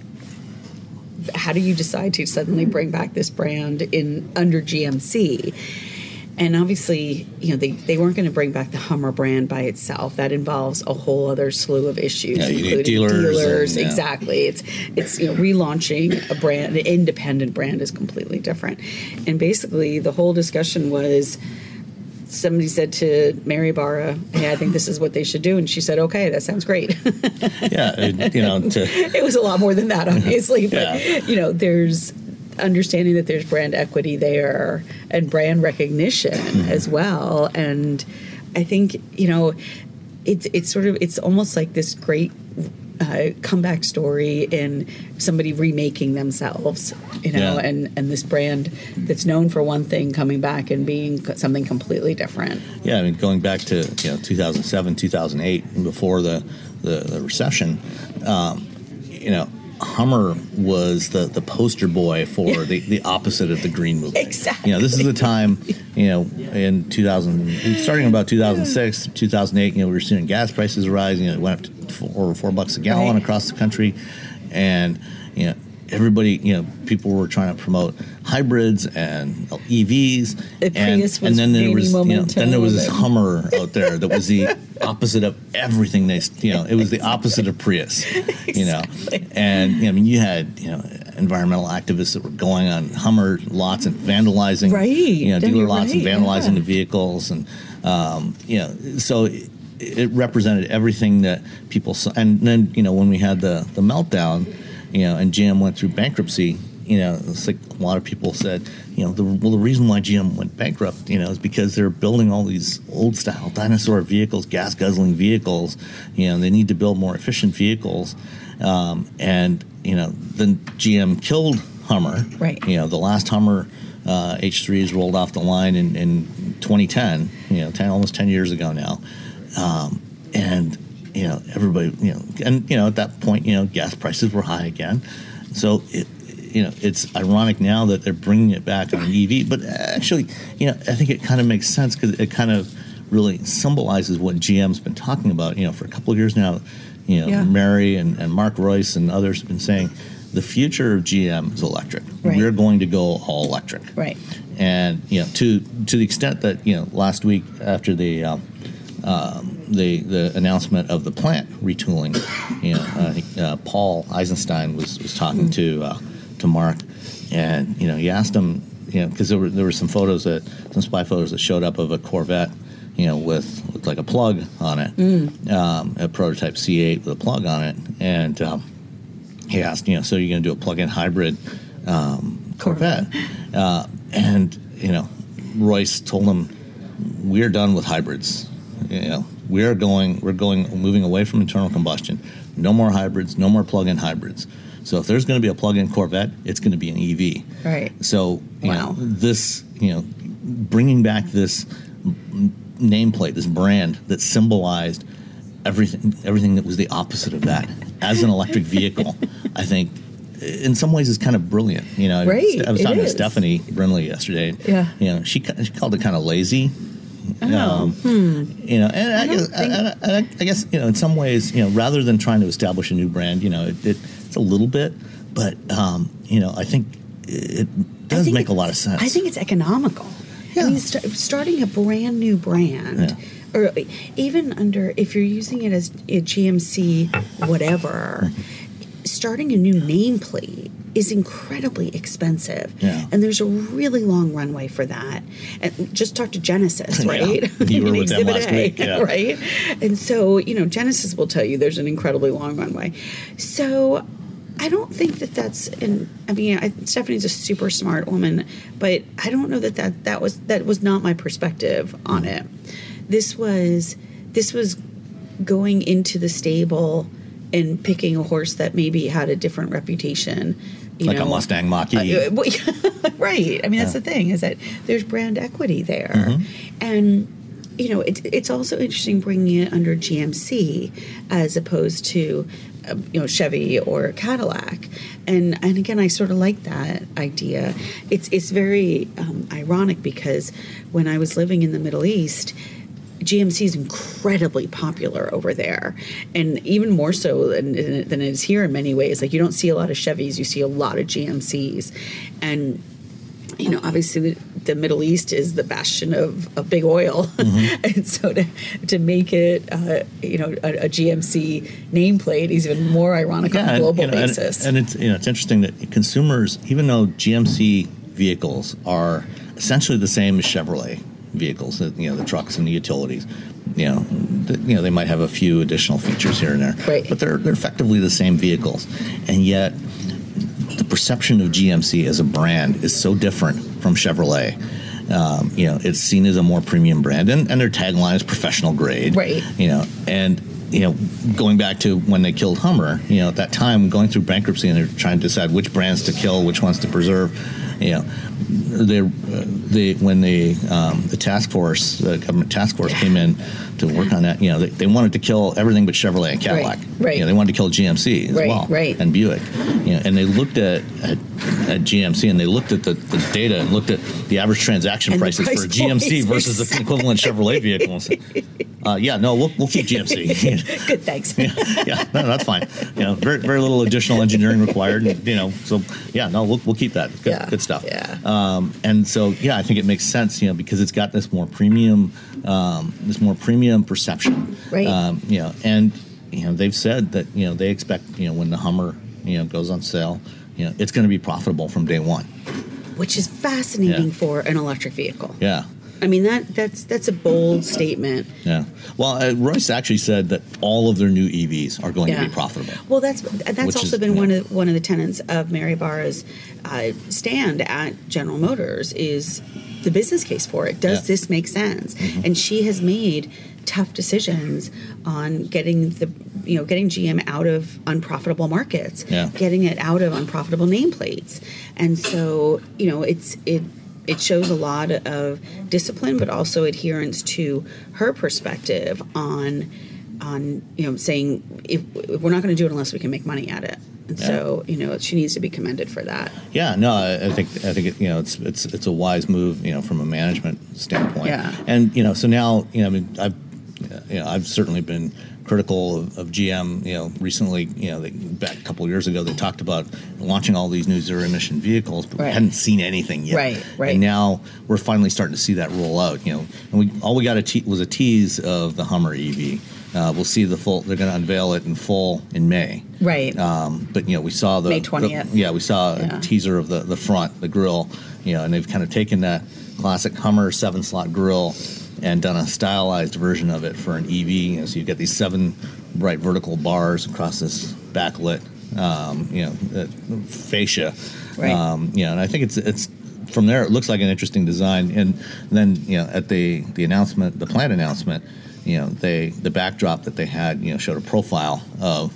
D: how do you decide to suddenly bring back this brand in under G M C? And obviously, you know, they, they weren't going to bring back the Hummer brand by itself. That involves a whole other slew of issues,
C: Yeah, you need
D: including
C: dealers
D: dealers.
C: and, yeah.
D: Exactly. It's it's you know, relaunching a brand, an independent brand is completely different. And basically, the whole discussion was, somebody said to Mary Barra, "Hey, I think this is what they should do," and she said, "Okay, that sounds great."
C: Yeah, it, you know, to,
D: It was a lot more than that, obviously, but
C: Yeah.
D: you know, there's understanding that there's brand equity there and brand recognition
C: Mm-hmm.
D: as well. And I think, you know, it's it's sort of it's almost like this great uh, comeback story in somebody remaking themselves, you know,
C: Yeah.
D: and and this brand that's known for one thing coming back and being something completely different.
C: yeah, I mean, going back to you know two thousand seven, two thousand eight, before the the, the recession, um, you know. Hummer was the, the poster boy for the, the opposite of the green movement.
D: Exactly.
C: You know, this is the time, you know, in two thousand, starting about two thousand six, two thousand eight, you know, we were seeing gas prices rise. You know, it went up to four, four bucks a gallon
D: Right.
C: across the country. And, you know, everybody, you know, people were trying to promote hybrids and E Vs.
D: The
C: and,
D: Prius was
C: and then there
D: gaining
C: was, you know,
D: momentum
C: then there was this
D: and-
C: Hummer out there that was the opposite of everything they, you know, it was the opposite of Prius, you know.
D: Exactly.
C: And, you know, I mean, you had, you know, environmental activists that were going on Hummer lots and vandalizing,
D: Right.
C: you know,
D: No,
C: dealer
D: you're
C: lots and
D: right,
C: vandalizing
D: yeah.
C: the vehicles. And, um, you know, so it, it represented everything that people saw. And then, you know, when we had the, the meltdown, you know, and G M went through bankruptcy, you know, it's like a lot of people said, you know, the, well, the reason why G M went bankrupt, you know, is because they're building all these old style dinosaur vehicles, gas guzzling vehicles. You know, they need to build more efficient vehicles. Um, and, you know, then G M killed Hummer.
D: Right.
C: You know, the last Hummer uh, H threes rolled off the line in, in twenty ten, you know, ten, almost ten years ago now. Um, and, you know, everybody, you know, and, you know, at that point, you know, gas prices were high again. So, it, you know, it's ironic now that they're bringing it back on an E V. But actually, you know, I think it kind of makes sense because it kind of really symbolizes what G M's been talking about, you know, for a couple of years now. You know,
D: Yeah.
C: Mary and, and Mark Royce and others have been saying the future of G M is electric.
D: Right.
C: We're going to go all electric.
D: Right.
C: And, you know, to to the extent that, you know, last week after the um, um, the the announcement of the plant retooling, you know, I think uh, Paul Eisenstein was, was talking to uh, to Mark, and, you know, he asked him, you know, because there were there were some photos that some spy photos that showed up of a Corvette, you know, with, with like a plug on it,
D: Mm.
C: um, a prototype C eight with a plug on it, and um, he asked, you know, so you're going to do a plug-in hybrid um, Corvette, uh, and, you know, Royce told him, we're done with hybrids. You know, we're going, we're going, moving away from internal combustion. No more hybrids, no more plug-in hybrids. So if there's going to be a plug-in Corvette, it's going to be an E V.
D: Right.
C: So, you
D: Wow.
C: know, this, you know, bringing back this nameplate, this brand that symbolized everything, everything that was the opposite of that as an electric vehicle, I think, in some ways, is kind of brilliant. You know,
D: right,
C: I was talking
D: to
C: is. Stephanie Brinley yesterday.
D: Yeah,
C: you know, she, she called it kind of lazy.
D: Oh,
C: um,
D: hmm.
C: You know, and I, I, guess,
D: think...
C: I, I, I guess you know, in some ways, you know, rather than trying to establish a new brand, you know, it, it, it's a little bit, but um, you know, I think it does make a lot of sense.
D: I think it's economical.
C: Yeah.
D: I mean, st- starting a brand new brand,
C: Yeah.
D: or even under, if you're using it as a G M C, whatever, starting a new nameplate is incredibly expensive.
C: Yeah.
D: And there's a really long runway for that. And just talk to Genesis, right?
C: Yeah. You were with them last
D: A,
C: week. Yeah.
D: Right? And so, you know, Genesis will tell you there's an incredibly long runway. So I don't think that that's an, I mean, I, Stephanie's a super smart woman, but I don't know that, that that was that was not my perspective on it. This was this was going into the stable and picking a horse that maybe had a different reputation. You
C: like
D: know,
C: a Mustang Mach-E.
D: Uh, well, right. I mean, that's
C: Yeah.
D: the thing, is that there's brand equity there.
C: Mm-hmm.
D: And, you know, it, it's also interesting bringing it under G M C as opposed to, uh, you know, Chevy or Cadillac. And and again, I sort of like that idea. It's, it's very um, ironic because when I was living in the Middle East, G M C is incredibly popular over there, and even more so than, than it is here in many ways. Like, you don't see a lot of Chevys, you see a lot of G M Cs. And, you know, obviously the, the Middle East is the bastion of, of big oil. Mm-hmm. And so to, to make it, uh, you know, a, a G M C nameplate is even more ironic
C: Yeah,
D: on a global
C: and, you know,
D: basis.
C: And, and it's, you know, it's interesting that consumers, even though G M C vehicles are essentially the same as Chevrolet vehicles, you know, the trucks and the utilities, you know, the, you know, they might have a few additional features here and there,
D: right.
C: but they're they're effectively the same vehicles, and yet the perception of G M C as a brand is so different from Chevrolet. Um, you know, it's seen as a more premium brand, and, and their tagline is professional grade,
D: right?
C: You know, and you know, going back to when they killed Hummer, you know, at that time, going through bankruptcy, and they're trying to decide which brands to kill, which ones to preserve. You know, they, uh, they when the um, the task force, the government task force, came in to work on that. You know, they, they wanted to kill everything but Chevrolet and Cadillac.
D: Right, right.
C: You know, they wanted to kill G M C as
D: right,
C: well,
D: right.
C: and Buick. You know, and they looked at, at at G M C, and they looked at the, the data and looked at the average transaction
D: and
C: prices
D: price
C: for a G M C
D: points,
C: versus the equivalent Chevrolet vehicle. And said, uh, yeah, no, we'll we'll keep G M C.
D: Good, thanks.
C: yeah, yeah, no, that's fine. You know, very very little additional engineering required. And, you know, so yeah, no, we'll we'll keep that. Good,
D: yeah,
C: good stuff.
D: Yeah.
C: Um, and so yeah, I think it makes sense. You know, because it's got this more premium, um, this more premium perception.
D: Right.
C: Um, you know, and you know they've said that you know they expect you know when the Hummer you know goes on sale, you know it's going to be profitable from day one.
D: Which is fascinating
C: Yeah.
D: for an electric vehicle.
C: Yeah.
D: I mean, that that's that's a bold statement.
C: Yeah. Well, uh, Royce actually said that all of their new E Vs are going
D: Yeah.
C: to be profitable.
D: Well, that's that's
C: Which
D: also
C: is,
D: been
C: yeah.
D: one of one of the tenets of Mary Barra's uh, stand at General Motors is the business case for it. Does
C: Yeah.
D: this make sense?
C: Mm-hmm.
D: And she has made tough decisions on getting the you know getting G M out of unprofitable markets,
C: Yeah.
D: getting it out of unprofitable nameplates, and so you know it's it. It shows a lot of discipline, but also adherence to her perspective on, on you know, saying if, if we're not going to do it unless we can make money at it. And
C: Yeah.
D: so, you know, she needs to be commended for that.
C: Yeah, no, I, I think I think it, you know it's it's it's a wise move, you know, from a management standpoint.
D: Yeah.
C: And you know, so now you know, I mean, I've you know, I've certainly been critical of, of G M. You know, recently, you know, they, back a couple of years ago, they talked about launching all these new zero emission vehicles, but
D: Right.
C: we hadn't seen anything yet.
D: Right, right.
C: And now we're finally starting to see that roll out. You know, and we all we got a te- was a tease of the Hummer E V. Uh, we'll see the full. They're going to unveil it in full in May.
D: Right.
C: Um, but you know, we saw the
D: May
C: the-
D: twentieth.
C: yeah, we saw
D: Yeah.
C: a teaser of the, the front, the grill. You know, and they've kind of taken that classic Hummer seven slot grill and done a stylized version of it for an E V. You know, so you get these seven bright vertical bars across this backlit, um, you know, uh, fascia.
D: Right.
C: Um, you know, and I think it's it's from there. It looks like an interesting design. And then you know, at the the announcement, the plant announcement, you know, they the backdrop that they had, you know, showed a profile of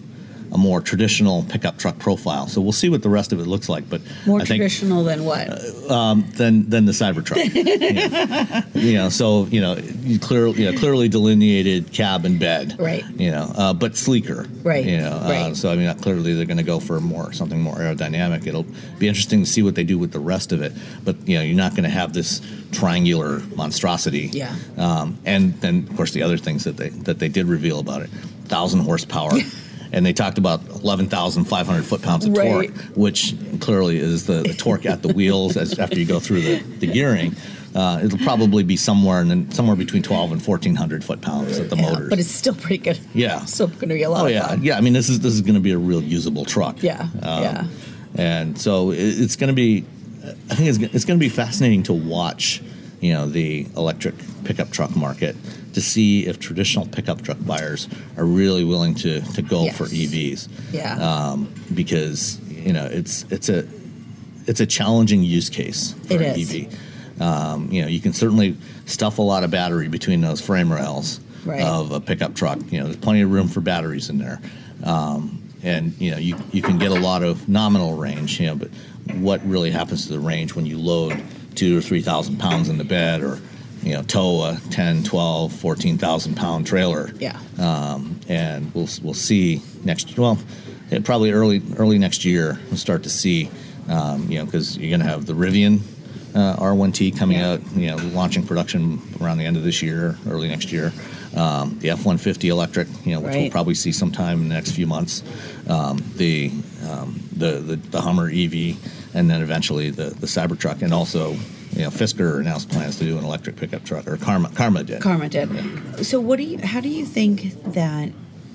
C: a more traditional pickup truck profile. So we'll see what the rest of it looks like. But
D: More
C: I think,
D: traditional than what?
C: um, than than the Cybertruck. Yeah. You know, so you know, you clearly you know, clearly delineated cab and bed.
D: Right.
C: You know, uh, but sleeker.
D: Right.
C: You know, uh,
D: Right.
C: so I mean, clearly they're going to go for more something more aerodynamic. It'll be interesting to see what they do with the rest of it. But you know, you're not going to have this triangular monstrosity.
D: Yeah.
C: Um, and then of course the other things that they that they did reveal about it, thousand horsepower. And they talked about eleven thousand five hundred foot-pounds of
D: Right.
C: torque, which clearly is the, the torque at the wheels as after you go through the, the gearing. Uh, it'll probably be somewhere in the, somewhere between twelve and fourteen hundred foot-pounds at the
D: Yeah,
C: motors.
D: but it's still pretty good.
C: Yeah.
D: Still going to be a lot
C: Oh
D: of
C: yeah,
D: fun.
C: yeah. I mean, this is this is going to be a real usable truck.
D: Yeah,
C: Um,
D: yeah.
C: And so it, it's going to be, I think it's it's going to be fascinating to watch, you know, the electric pickup truck market to see if traditional pickup truck buyers are really willing to to go
D: Yes.
C: for E Vs.
D: Yeah.
C: Um, because you know it's it's a it's a challenging use case for
D: It
C: an
D: is.
C: E V. Um, you know, you can certainly stuff a lot of battery between those frame rails
D: Right.
C: of a pickup truck. You know, there's plenty of room for batteries in there, um, and you know, you you can get a lot of nominal range. You know, but what really happens to the range when you load two or three thousand pounds in the bed, or you know, tow a ten, twelve, fourteen thousand pound trailer?
D: Yeah.
C: Um, and we'll we'll see next. Well, eh, probably early early next year we'll start to see. Um, you know, because you're going to have the Rivian uh, R one T coming
D: Yeah.
C: out. You know, launching production around the end of this year, early next year. Um, the F one fifty electric, you know, which we'll
D: Right.
C: probably see sometime in the next few months. Um, the, um, the the the Hummer E V, and then eventually the the Cybertruck, and also, you know, Fisker announced plans to do an electric pickup truck, or Karma Karma did.
D: Karma did. So, what do you? How do you think that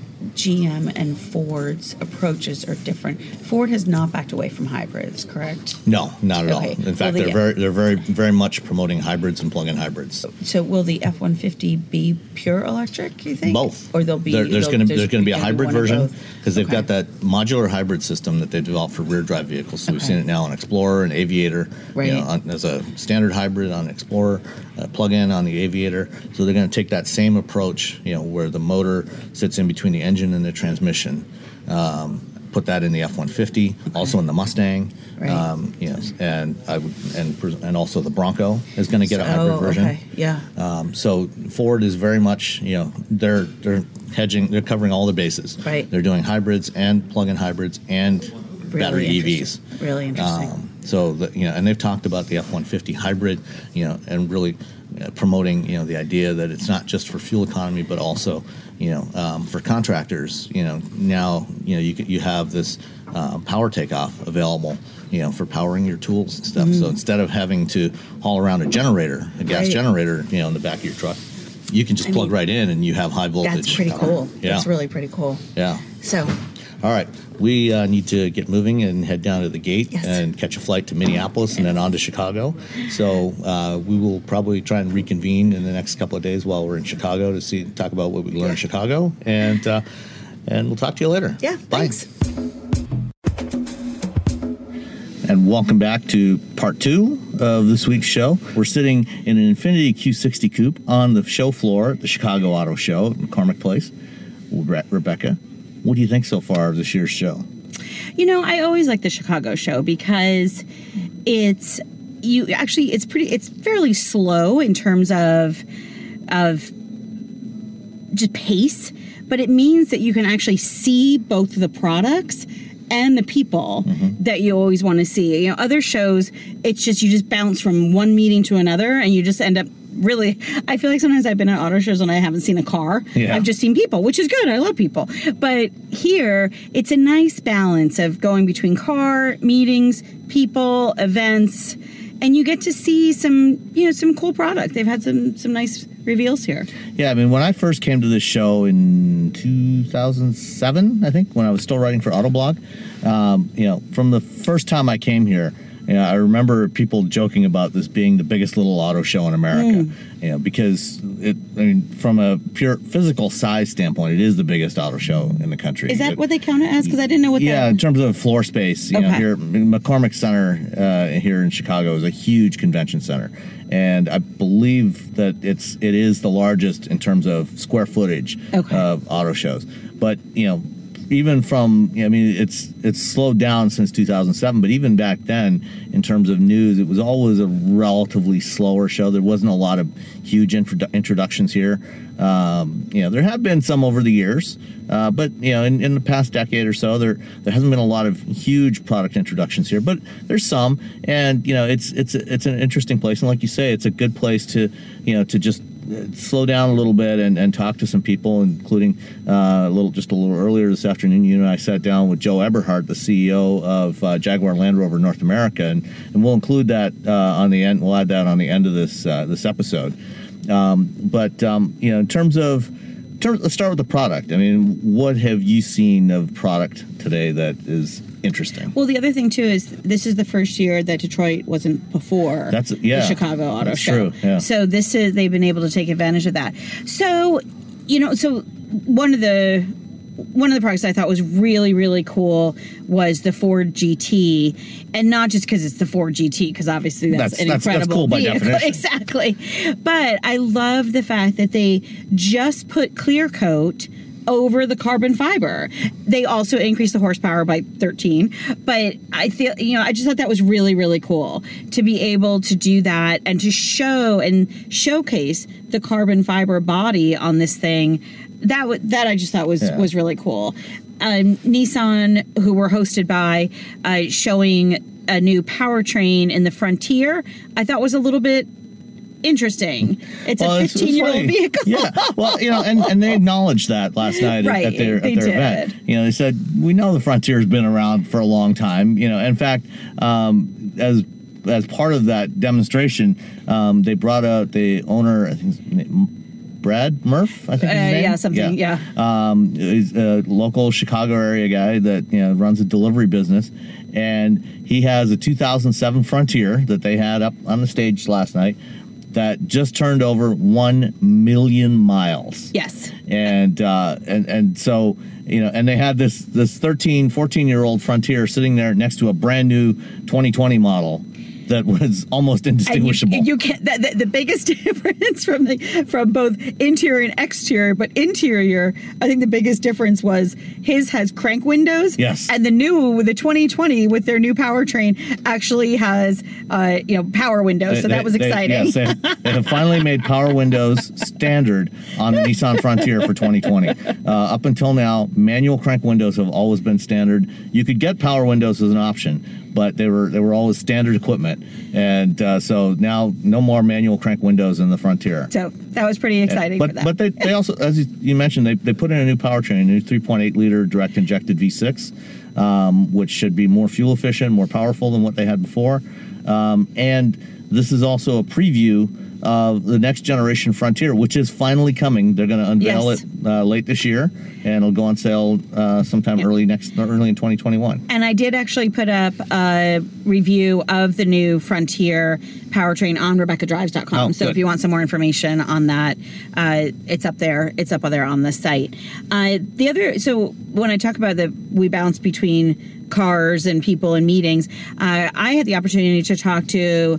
D: G M and Ford's approaches are different? Ford has not backed away from hybrids, correct?
C: No, not at
D: Okay.
C: all. In
D: Well,
C: fact,
D: the-
C: they're very they're very very much promoting hybrids and plug-in hybrids.
D: So, will the F one fifty be pure electric? You think
C: Both,
D: or there'll be
C: There- there's
D: they'll-
C: going to there's going to be a
D: gonna
C: hybrid
D: one or
C: version,
D: both?
C: because they've
D: Okay.
C: got that modular hybrid system that they developed for rear drive vehicles. So we've
D: Okay.
C: seen it now on Explorer and Aviator,
D: Right.
C: you know, on, as a standard hybrid on Explorer, uh, plug-in on the Aviator. So they're going to take that same approach, you know, where the motor sits in between the engine and the transmission. Um, put that in the F one fifty, also in the Mustang,
D: Right.
C: um, you know, and I would, and pres- and also the Bronco is going to get a hybrid
D: Oh,
C: version.
D: okay. Yeah.
C: Um, so Ford is very much, you know, they're they're hedging, they're covering all the bases.
D: Right.
C: They're doing hybrids and plug-in hybrids and battery
D: Really
C: E Vs.
D: interesting. Really interesting.
C: Um, so the, you know, and they've talked about the F one fifty hybrid, you know, and really uh, promoting, you know, the idea that it's not just for fuel economy, but also, you know, um, for contractors. You know, now you know you can, you have this uh, power takeoff available, you know, for powering your tools and stuff. So instead of having to haul around a generator, a gas
D: Mm. Right.
C: generator, you know, in the back of your truck, you can just
D: I
C: plug
D: mean,
C: right in and you have high voltage.
D: That's pretty
C: power.
D: cool.
C: Yeah.
D: That's really pretty cool.
C: Yeah.
D: So,
C: All right, we uh, need to get moving and head down to the gate
D: Yes.
C: and catch a flight to Minneapolis and then on to Chicago. So uh, we will probably try and reconvene in the next couple of days while we're in Chicago to see talk about what we learned in Chicago, and uh, and we'll talk to you later.
D: yeah,
C: Bye.
D: thanks.
C: And welcome back to part two of this week's show. We're sitting in an Infiniti Q sixty coupe on the show floor at the Chicago Auto Show at McCormick Place. Re- Rebecca, what do you think so far of this year's show?
E: You know, I always like the Chicago show because it's you actually it's pretty it's fairly slow in terms of of just pace, but it means that you can actually see both the products and the people
C: Mm-hmm.
E: that you always want to see. You know, other shows, it's just you just bounce from one meeting to another and you just end up really, I feel like sometimes I've been at auto shows and I haven't seen a car.
C: Yeah.
E: I've just seen people, which is good. I love people. But here, it's a nice balance of going between car, meetings, people, events, and you get to see some, you know, some cool product. They've had some some nice reveals here.
C: Yeah, I mean, when I first came to this show in two thousand seven, I think, when I was still writing for Autoblog, um, you know, from the first time I came here, you know, I remember people joking about this being the biggest little auto show in America, you know, because it, I mean, from a pure physical size standpoint, it is the biggest auto show in the country.
E: Is that
C: It-
E: what they count it as? Because I didn't know what
C: yeah, in
E: that...
C: terms of floor space, you know,
E: Okay.
C: here McCormick Center uh, here in Chicago is a huge convention center, and I believe that it's it is the largest in terms of square footage
E: Okay.
C: of auto shows. But you know, even from, I mean, it's it's slowed down since two thousand seven, but even back then, in terms of news, it was always a relatively slower show. There wasn't a lot of huge introdu- introductions here. Um, you know, there have been some over the years, uh, but you know, in, in the past decade or so, there there hasn't been a lot of huge product introductions here. But there's some, and you know, it's it's it's an interesting place, and like you say, it's a good place to you know to just slow down a little bit and, and talk to some people, including uh, a little just a little earlier this afternoon. You and I sat down with Joe Eberhardt, the C E O of uh, Jaguar Land Rover North America, and, and we'll include that uh, on the end. We'll add that on the end of this uh, this episode. Um, but um, you know, in terms of, terms, let's start with the product. I mean, what have you seen of product today that is interesting?
E: Well, the other thing too is this is the first year that Detroit wasn't before
C: That's yeah,
E: the Chicago Auto
C: that's
E: Show.
C: True, yeah.
E: So this is they've been able to take advantage of that. So, you know, so one of the one of the products I thought was really, really cool was the Ford G T, and not just because it's the Ford G T, because obviously that's,
C: that's
E: an
C: that's,
E: incredible
C: that's cool
E: vehicle.
C: by definition.
E: Exactly. But I love the fact that they just put clear coat over the carbon fiber. They also increased the horsepower by thirteen, but I feel, you know, I just thought that was really, really cool to be able to do that and to show and showcase the carbon fiber body on this thing. That w- that I just thought was
C: Yeah.
E: was really cool. Um, Nissan, who were hosted by, uh, showing a new powertrain in the Frontier, I thought was a little bit interesting. It's
C: Well,
E: a
C: it's- it's
E: fifteen-year-old
C: funny.
E: vehicle.
C: Yeah, well, you know, and, and they acknowledged that last night
E: Right,
C: at, at their, at
E: they
C: their
E: did.
C: event. You know, they said, we know the Frontier's been around for a long time. You know, in fact, um, as as part of that demonstration, um, they brought out the owner, I think his name, Brad Murph, I think
E: Uh,
C: his name.
E: yeah, something, yeah.
C: Um, he's a local Chicago area guy that, you know, runs a delivery business. And he has a two thousand seven Frontier that they had up on the stage last night that just turned over one million miles.
E: Yes.
C: And, uh, and, and so, you know, and they had this, this thirteen, fourteen year old Frontier sitting there next to a brand new twenty twenty model that was almost indistinguishable.
E: And you, you can't. The, the, the biggest difference from the from both interior and exterior, but interior, I think the biggest difference was his has crank windows.
C: Yes.
E: And the new, the twenty twenty with their new powertrain actually has, uh, you know, power windows.
C: They-
E: so
C: they-
E: that was
C: they-
E: exciting.
C: yes, they, they have finally made power windows standard on the Nissan Frontier for twenty twenty. Uh, up until now, manual crank windows have always been standard. You could get power windows as an option, but they were they were always standard equipment. And uh, so now no more manual crank windows in the Frontier.
E: So that was pretty exciting
C: But
E: for that.
C: but they, they also, as you- you mentioned, they, they put in a new powertrain, a new three point eight liter direct injected V six, um, which should be more fuel efficient, more powerful than what they had before. Um, and this is also a preview of the next generation Frontier, which is finally coming. They're going to unveil
E: Yes.
C: it uh, late this year, and it'll go on sale uh, sometime
E: Yeah.
C: early next, early in twenty twenty-one.
E: And I did actually put up a review of the new Frontier powertrain on Rebecca Drives dot com.
C: Oh,
E: so
C: good.
E: if you want some more information on that, uh, it's up there. It's up there on the site. Uh, the other, so when I talk about the we bounce between cars and people and meetings, uh, I had the opportunity to talk to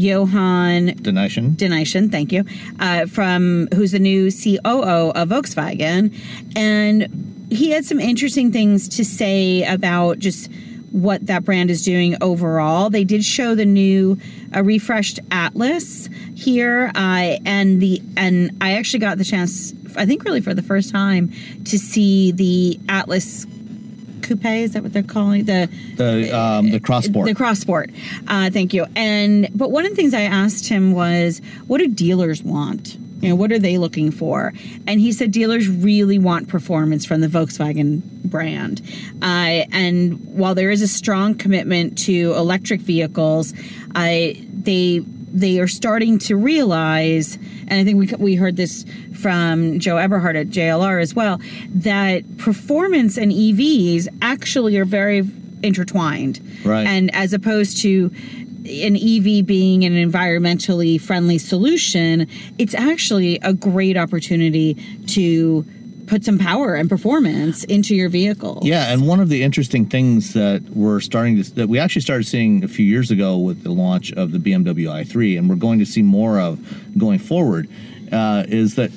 E: Johan
C: Denison.
E: Denison, thank you, uh, from who's the new C O O of Volkswagen, and he had some interesting things to say about just what that brand is doing overall. They did show the new, uh, refreshed Atlas here, uh, and the and I actually got the chance, I think, really for the first time, to see the Atlas Coupe. Is that what they're calling it? the
C: The um, the Cross Sport.
E: the Cross Sport. Uh, thank you. And but one of the things I asked him was, what do dealers want? You know, what are they looking for? And he said dealers really want performance from the Volkswagen brand. Uh, and while there is a strong commitment to electric vehicles, uh, they they are starting to realize, and I think we we heard this from Joe Eberhardt at J L R as well, that performance and E Vs actually are very intertwined.
C: Right.
E: And as opposed to an E V being an environmentally friendly solution, it's actually a great opportunity to put some power and performance into your vehicle.
C: Yeah, and one of the interesting things that we're starting to that we actually started seeing a few years ago with the launch of the B M W i three, and we're going to see more of going forward, uh, is that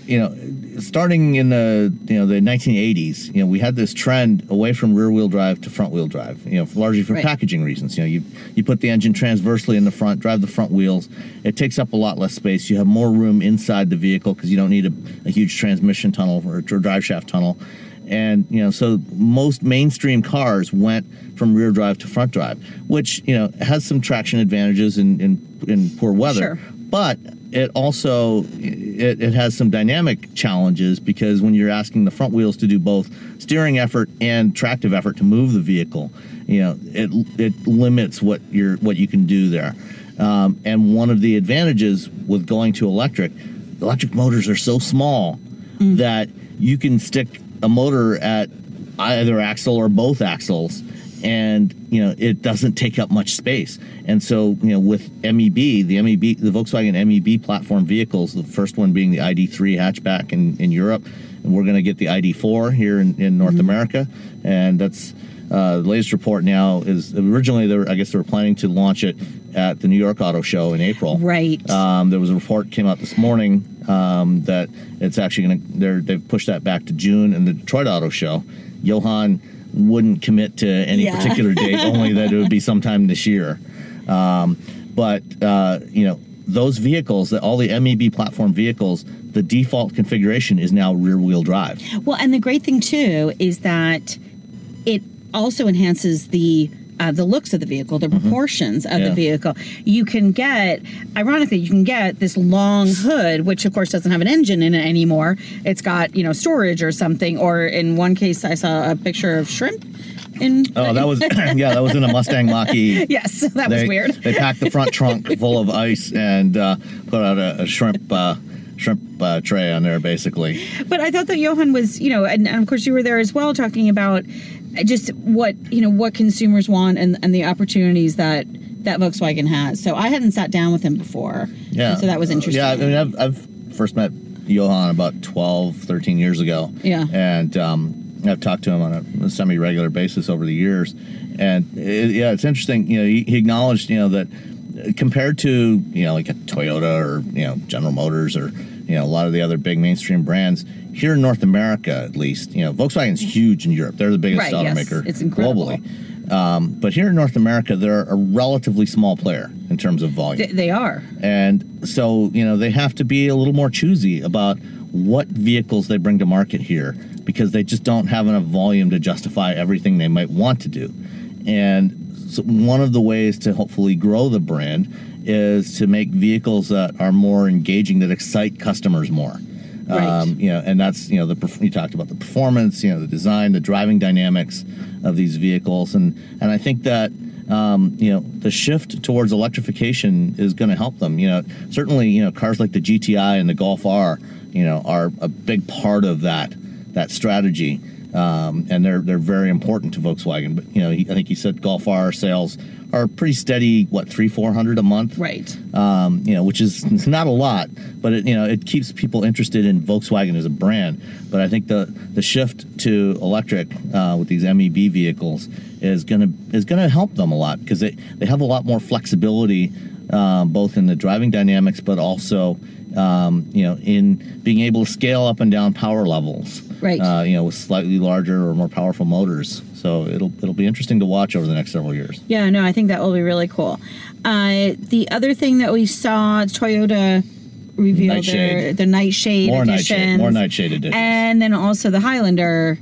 C: you know, starting in the you know the nineteen eighties, you know, we had this trend away from rear wheel drive to front wheel drive. You know, largely for
E: Right.
C: packaging reasons. You know, you you put the engine transversely in the front, drive the front wheels. It takes up a lot less space. You have more room inside the vehicle because you don't need a, a huge transmission tunnel or, or drive shaft tunnel. And, you know, so most mainstream cars went from rear drive to front drive, which, you know, has some traction advantages in, in, in poor weather.
E: Sure.
C: But it also, it, it has some dynamic challenges because when you're asking the front wheels to do both steering effort and tractive effort to move the vehicle, you know, it it limits what you're, what you can do there. Um, and one of the advantages with going to electric, electric motors are so small mm. that you can stick a motor at either axle or both axles, and you know it doesn't take up much space. And so you know with M E B, the M E B, the Volkswagen M E B platform vehicles, the first one being the I D three hatchback in, in Europe, and we're going to get the I D four here in, in North mm-hmm. America, and that's uh, the latest report now is originally they were, I guess they were planning to launch it at the New York Auto Show in April.
E: Right.
C: Um, there was a report came out this morning um, that it's actually going to they're they've pushed that back to June in the Detroit Auto Show. Johan wouldn't commit to any
E: yeah.
C: particular date, only that it would be sometime this year. Um, but uh, you know those vehicles, that all the M E B platform vehicles, the default configuration is now rear wheel drive.
E: Well, and the great thing too is that it also enhances the Uh, the looks of the vehicle, the proportions
C: mm-hmm.
E: of
C: yeah.
E: the vehicle. You can get, ironically, you can get this long hood, which of course doesn't have an engine in it anymore. It's got, you know, storage or something. Or in one case, I saw a picture of shrimp. In
C: oh, that was yeah, that was in a Mustang Mach-E.
E: Yes, that
C: they,
E: was weird.
C: They packed the front trunk full of ice and uh, put out a, a shrimp. Uh, shrimp uh, tray on there, basically.
E: But I thought that Johan was, you know, and, and of course you were there as well, talking about just what, you know, what consumers want and, and the opportunities that that Volkswagen has. So I hadn't sat down with him before.
C: Yeah.
E: So that was interesting.
C: Yeah, I mean, I've, I've first met Johan about twelve, thirteen years ago.
E: Yeah.
C: And um, I've talked to him on a semi-regular basis over the years. And, it, yeah, it's interesting. You know, he, he acknowledged, you know, that compared to, you know, like a Toyota or, you know, General Motors or, you know, a lot of the other big mainstream brands, here in North America, at least, you know, Volkswagen's huge in Europe. They're the biggest
E: right,
C: automaker
E: yes. It's incredible.
C: globally. Um, but here in North America, they're a relatively small player in terms of volume.
E: Th- they are.
C: And so, you know, they have to be a little more choosy about what vehicles they bring to market here because they just don't have enough volume to justify everything they might want to do. And so one of the ways to hopefully grow the brand is to make vehicles that are more engaging, that excite customers more.
E: Right.
C: Um, you know, and that's, you know, the you talked about the performance, you know, the design, the driving dynamics of these vehicles. And, and I think that, um, you know, the shift towards electrification is going to help them. You know, certainly, you know, cars like the G T I and the Golf R, you know, are a big part of that, that strategy. Um, and they're they're very important to Volkswagen. But, you know, he, I think he said Golf R sales are pretty steady, what, three, four hundred a month?
E: Right.
C: Um, you know, which is it's not a lot, but it, you know, it keeps people interested in Volkswagen as a brand. But I think the the shift to electric uh, with these M E B vehicles is gonna is gonna help them a lot because they, they have a lot more flexibility, um, both in the driving dynamics, but also um, you know, in being able to scale up and down power levels.
E: Right.
C: Uh, you know, with slightly larger or more powerful motors. So it'll it'll be interesting to watch over the next several years.
E: Yeah, no, I think that will be really cool. Uh, the other thing that we saw, Toyota revealed their, the Nightshade
C: more
E: editions.
C: Nightshade, more Nightshade editions.
E: And then also the Highlander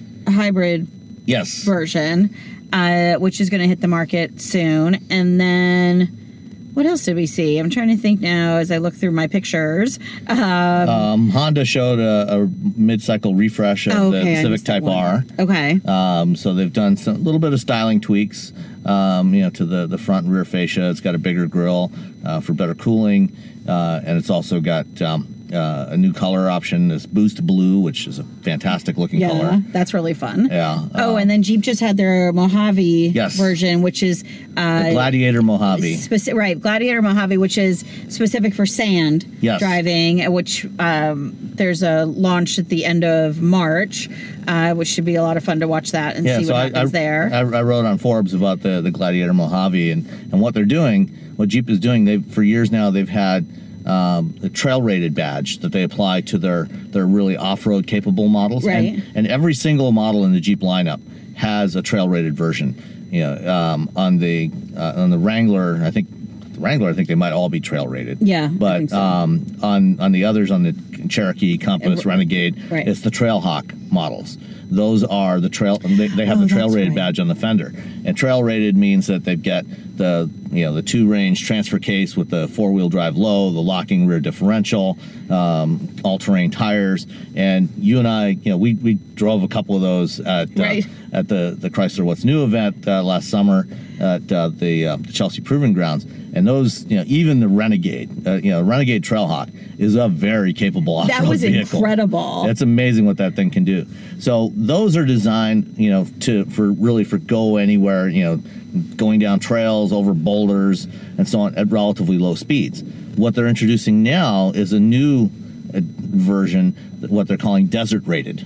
E: hybrid
C: yes.
E: version, uh, which is going to hit the market soon. And then what else did we see? I'm trying to think now as I look through my pictures. Um,
C: um, Honda showed a, a mid-cycle refresh of
E: okay,
C: the
E: I
C: Civic
E: missed that
C: Type
E: one.
C: R.
E: Okay.
C: Um, so they've done some, a little bit of styling tweaks, um, you know, to the, the front and rear fascia. It's got a bigger grille uh, for better cooling, uh, and it's also got um, uh, a new color option, this Boost Blue, which is a fantastic looking
E: yeah,
C: color.
E: That's really fun.
C: Yeah.
E: Oh,
C: uh,
E: and then Jeep just had their Mojave
C: yes.
E: version, which is uh,
C: the Gladiator Mojave.
E: Speci- right, Gladiator Mojave, which is specific for sand
C: yes.
E: driving, which um, there's a launch at the end of March, uh, which should be a lot of fun to watch that and
C: yeah,
E: see
C: so
E: what
C: I,
E: happens
C: I,
E: there.
C: I, I wrote on Forbes about the, the Gladiator Mojave and, and what they're doing, what Jeep is doing. They for years now they've had um, the trail rated badge that they apply to their, their really off-road capable models.
E: Right.
C: And, and every single model in the Jeep lineup has a trail rated version. You know, um, on the uh, on the Wrangler, I think the Wrangler, I think they might all be trail rated.
E: Yeah, I
C: but
E: think so.
C: um, on on the others, on the Cherokee, Compass,
E: Uh,
C: Renegade,
E: right.
C: it's the Trailhawk models. Those are the trail. They, they have
E: Oh,
C: the trail
E: that's
C: rated
E: right.
C: badge on the fender, and trail rated means that they've got the you know the two range transfer case with the four wheel drive low, the locking rear differential, um, all terrain tires, and you and I, you know, we, we drove a couple of those at uh,
E: Right.
C: at the the Chrysler What's New event uh, last summer at uh, the, uh, the Chelsea Proving Grounds, and those you know even the Renegade, uh, you know Renegade Trailhawk is a very capable off-road
E: That was
C: vehicle.
E: incredible.
C: It's amazing what that thing can do. So those are designed, you know, to for really for go anywhere, you know, going down trails, over boulders, and so on at relatively low speeds. What they're introducing now is a new uh, version, what they're calling desert rated,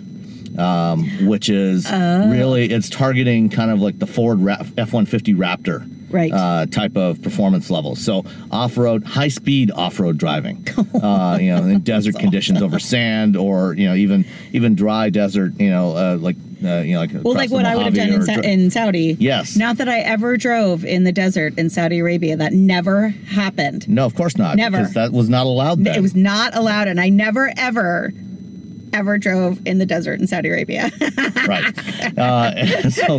C: um, which is
E: Oh.
C: really it's targeting kind of like the Ford F one fifty Raptor.
E: Right.
C: Uh, type of performance levels. So off-road, high-speed off-road driving, uh, you know, in desert conditions over sand, or you know, even even dry desert, you know, uh, like uh, you know, like
E: Well,
C: across
E: like
C: the
E: what I would have
C: Mojave
E: done in,
C: or
E: Sa-
C: dr-
E: in Saudi.
C: Yes.
E: Not that I ever drove in the desert in Saudi Arabia. That never happened.
C: No, of course not.
E: Never.
C: Because that was not allowed then.
E: It was not allowed, and I never, ever, ever drove in the desert in Saudi Arabia.
C: Right. Uh, so,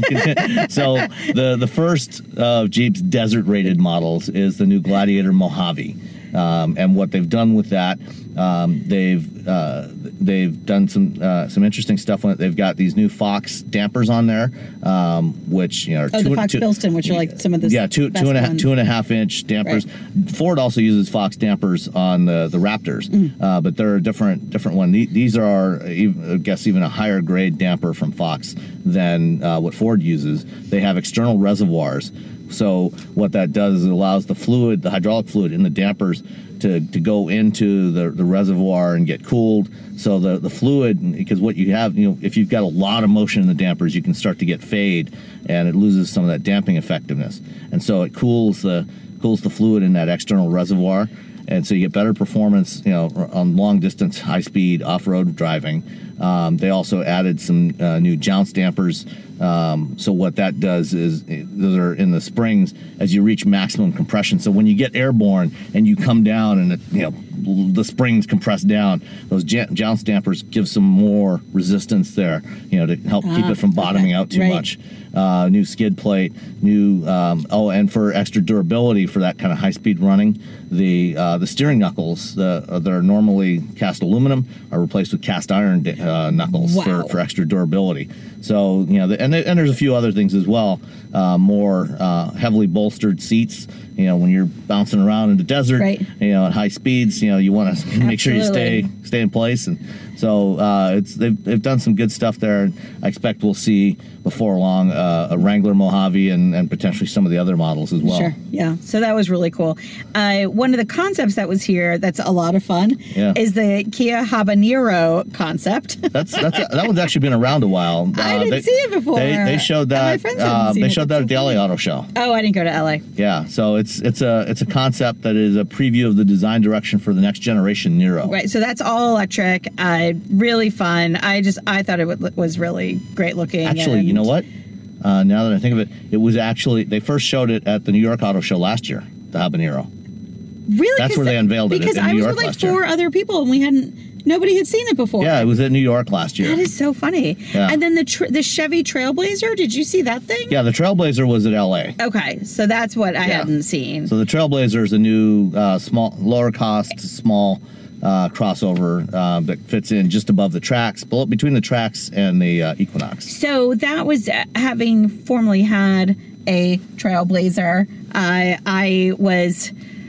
C: so the the first of Jeep's desert rated models is the new Gladiator Mojave, um, and what they've done with that, um, they've uh, they've done some uh, some interesting stuff on it. They've got these new Fox dampers on there, um, which you know are
E: Oh, the
C: two,
E: Fox
C: two-
E: Bilston, which are like some of the
C: yeah two
E: best
C: two and a half
E: ones.
C: two and a half inch dampers. Ford also uses Fox dampers on the the Raptors,
E: Mm.
C: uh, but they're a different different one. The- These are, I guess, even a higher grade damper from Fox than uh, what Ford uses. They have external reservoirs. So what that does is it allows the fluid, the hydraulic fluid in the dampers to, to go into the, the reservoir and get cooled. So the, the fluid, because what you have, you know, if you've got a lot of motion in the dampers, you can start to get fade, and it loses some of that damping effectiveness. And so it cools the cools the fluid in that external reservoir. And so you get better performance, you know, on long distance, high speed off road driving. Um, they also added some uh, new jounce dampers. Um, so what that does is those are in the springs as you reach maximum compression. So when you get airborne and you come down and it, you know the springs compress down, those j- jounce dampers give some more resistance there, you know, to help keep
E: Ah,
C: it from bottoming
E: okay.
C: out too
E: Right.
C: much. Uh, new skid plate, new um, oh, and for extra durability for that kind of high speed running, the uh, the steering knuckles the, uh, that are normally cast aluminum are replaced with cast iron uh, knuckles
E: Wow.
C: for, for extra durability. So you know, the, and and there's a few other things as well. Uh, more uh, heavily bolstered seats. You know, when you're bouncing around in the desert,
E: Right.
C: you know, at high speeds, you know, you want to make sure you stay
E: Absolutely.
C: stay in place. And so uh, it's they've they've done some good stuff there. And I expect we'll see before long uh, a Wrangler Mojave and, and potentially some of the other models as well.
E: Sure. Yeah. So that was really cool. Uh, one of the concepts that was here that's a lot of fun
C: Yeah.
E: is the Kia Habanero concept.
C: That's that's that one's actually been around a while.
E: I
C: Uh,
E: didn't
C: they,
E: see it before.
C: They, they showed
E: And my
C: that.
E: friends haven't
C: Uh,
E: seen
C: they
E: it.
C: showed
E: That's
C: that at the
E: so
C: L A
E: funny.
C: Auto Show.
E: Oh, I didn't go to L A.
C: Yeah, so it's it's a it's a concept that is a preview of the design direction for the next generation Nero.
E: Right. So that's all electric. Uh, really fun. I just I thought it would- was really great looking.
C: Actually,
E: and-
C: you know what? Uh, now that I think of it, it was actually they first showed it at the New York Auto Show last year. The Habanero.
E: Really?
C: That's
E: 'Cause
C: where they
E: the-
C: unveiled it,
E: Because
C: in
E: I
C: New
E: was
C: York
E: with like
C: last year.
E: four other people and we hadn't. Nobody had seen it before.
C: Yeah, it was at New York last year.
E: That is so funny.
C: Yeah.
E: And then the tr- the Chevy Trailblazer. Did you see that thing?
C: Yeah, the Trailblazer was at L A.
E: Okay, so that's what I
C: Yeah.
E: hadn't seen.
C: So the Trailblazer is a new, uh, small, lower cost, small uh, crossover uh, that fits in just above the tracks, below, between the tracks and the uh, Equinox.
E: So that was uh, having formerly had a Trailblazer. I I was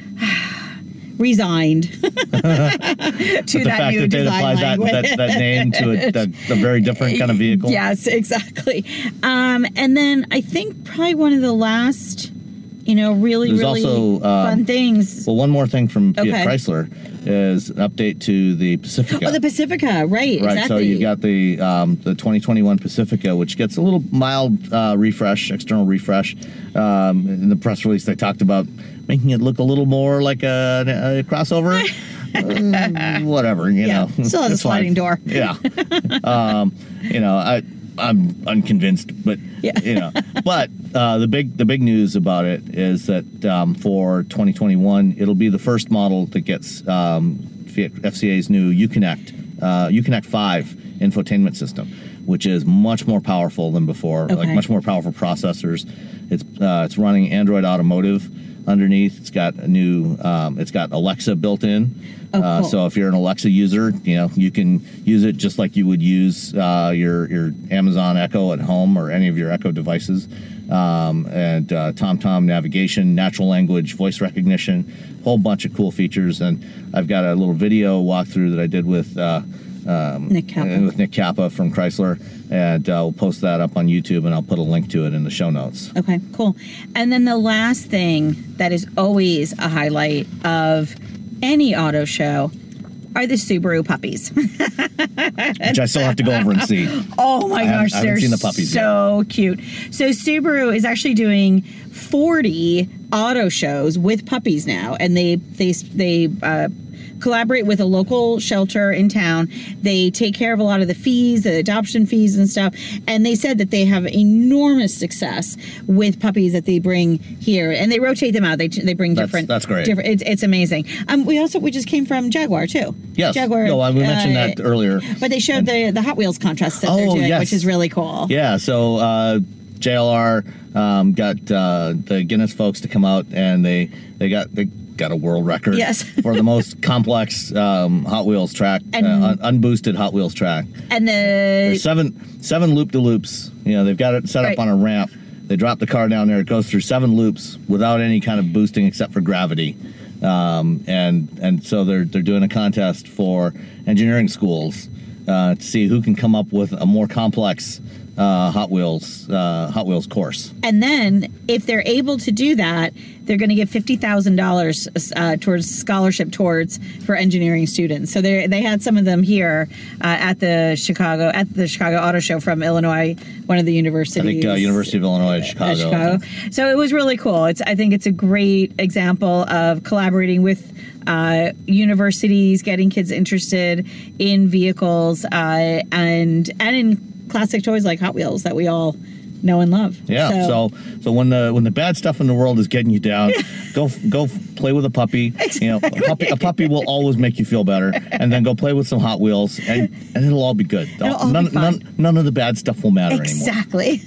E: resigned to
C: the
E: that
C: fact
E: new
C: that they
E: design
C: applied that,
E: language.
C: that, that name to a, that, a very different kind of vehicle.
E: Yes, exactly. Um, and then I think probably one of the last you know, really,
C: There's
E: really
C: also, um,
E: fun things.
C: Well, one more thing from Fiat
E: Okay.
C: Chrysler is an update to the Pacifica.
E: Oh, the Pacifica, right?
C: Right,
E: Exactly.
C: so you got the um, the twenty twenty-one Pacifica, which gets a little mild uh, refresh, external refresh. Um, in the press release, they talked about making it look a little more like a, a crossover. uh, whatever, you
E: Yeah,
C: know.
E: still has a
C: It's fine.
E: sliding door.
C: Yeah. um, you know, I I'm unconvinced, but
E: Yeah.
C: you know, but uh, the big the big news about it is that um, for twenty twenty-one, it'll be the first model that gets um, Fiat F C A's new Uconnect uh, Uconnect five infotainment system, which is much more powerful than before,
E: Okay.
C: like much more powerful processors. It's uh, it's running Android Automotive underneath. It's got a new um, it's got Alexa built in.
E: Oh,
C: Uh,
E: cool.
C: so if you're an Alexa user, you know you can use it just like you would use uh, your your Amazon Echo at home or any of your Echo devices. Um, and uh, TomTom navigation, natural language, voice recognition, whole bunch of cool features. And I've got a little video walkthrough that I did with uh, um,
E: Nick Kappa.
C: with Nick Kappa from Chrysler, and uh, we'll post that up on YouTube, and I'll put a link to it in the show notes.
E: Okay, cool. And then the last thing that is always a highlight of any auto show are the Subaru puppies.
C: Which I still have to go over and see.
E: Oh my
C: I haven't-
E: gosh,
C: I haven't
E: they're
C: seen the puppies
E: so cute. So Subaru is actually doing forty auto shows with puppies now, and they they they uh, collaborate with a local shelter in town. They take care of a lot of the fees, the adoption fees and stuff. And they said that they have enormous success with puppies that they bring here, and they rotate them out. They they bring
C: That's-
E: different.
C: that's great.
E: Different, it's, it's amazing. Um, we also we just came from Jaguar too.
C: Yes.
E: Jaguar.
C: No, we mentioned
E: uh,
C: that earlier.
E: But they showed the the Hot Wheels contest that they're
C: Oh,
E: doing,
C: yes.
E: which is really cool.
C: Yeah, so uh, J L R um, got uh, the Guinness folks to come out, and they they got they got a world record
E: Yes.
C: for the most complex um, Hot Wheels track,
E: And-
C: uh, un- unboosted Hot Wheels track.
E: And the
C: There's seven seven loop de loops. You know, they've got it set
E: Right.
C: up on a ramp. They drop the car down there. It goes through seven loops without any kind of boosting except for gravity. Um, and and so they're they're doing a contest for engineering schools uh, to see who can come up with a more complex uh, Hot Wheels uh, Hot Wheels course.
E: And then, if they're able to do that, they're going to give fifty thousand dollars uh, towards scholarship towards for engineering students. So they they had some of them here uh, at the Chicago at the Chicago Auto Show from Illinois, one of the
C: I
E: universities.
C: think uh, University of Illinois
E: at
C: Chicago.
E: Chicago. So it was really cool. It's I think it's a great example of collaborating with uh, universities, getting kids interested in vehicles uh, and and in classic toys like Hot Wheels that we all know and love.
C: Yeah. So, so when the when the bad stuff in the world is getting you down, go go play with a puppy. You know, a puppy a puppy will always make you feel better. And then go play with some Hot Wheels, and, and it'll all be good.
E: all
C: none,
E: be fun.
C: none none of the bad stuff will matter
E: Exactly.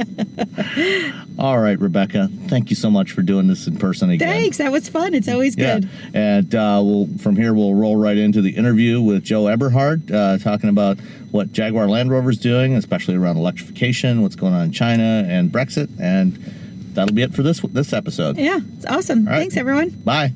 C: anymore. All right, Rebecca. Thank you so much for doing this in person again.
E: Thanks. That was fun. It's always
C: Yeah,
E: good.
C: and uh, we'll from here we'll roll right into the interview with Joe Eberhard, uh, talking about what Jaguar Land Rover is doing, especially around electrification, what's going on in China, and Brexit, and that'll be it for this this episode.
E: Yeah, it's awesome.
C: All right.
E: Thanks, everyone.
C: Bye.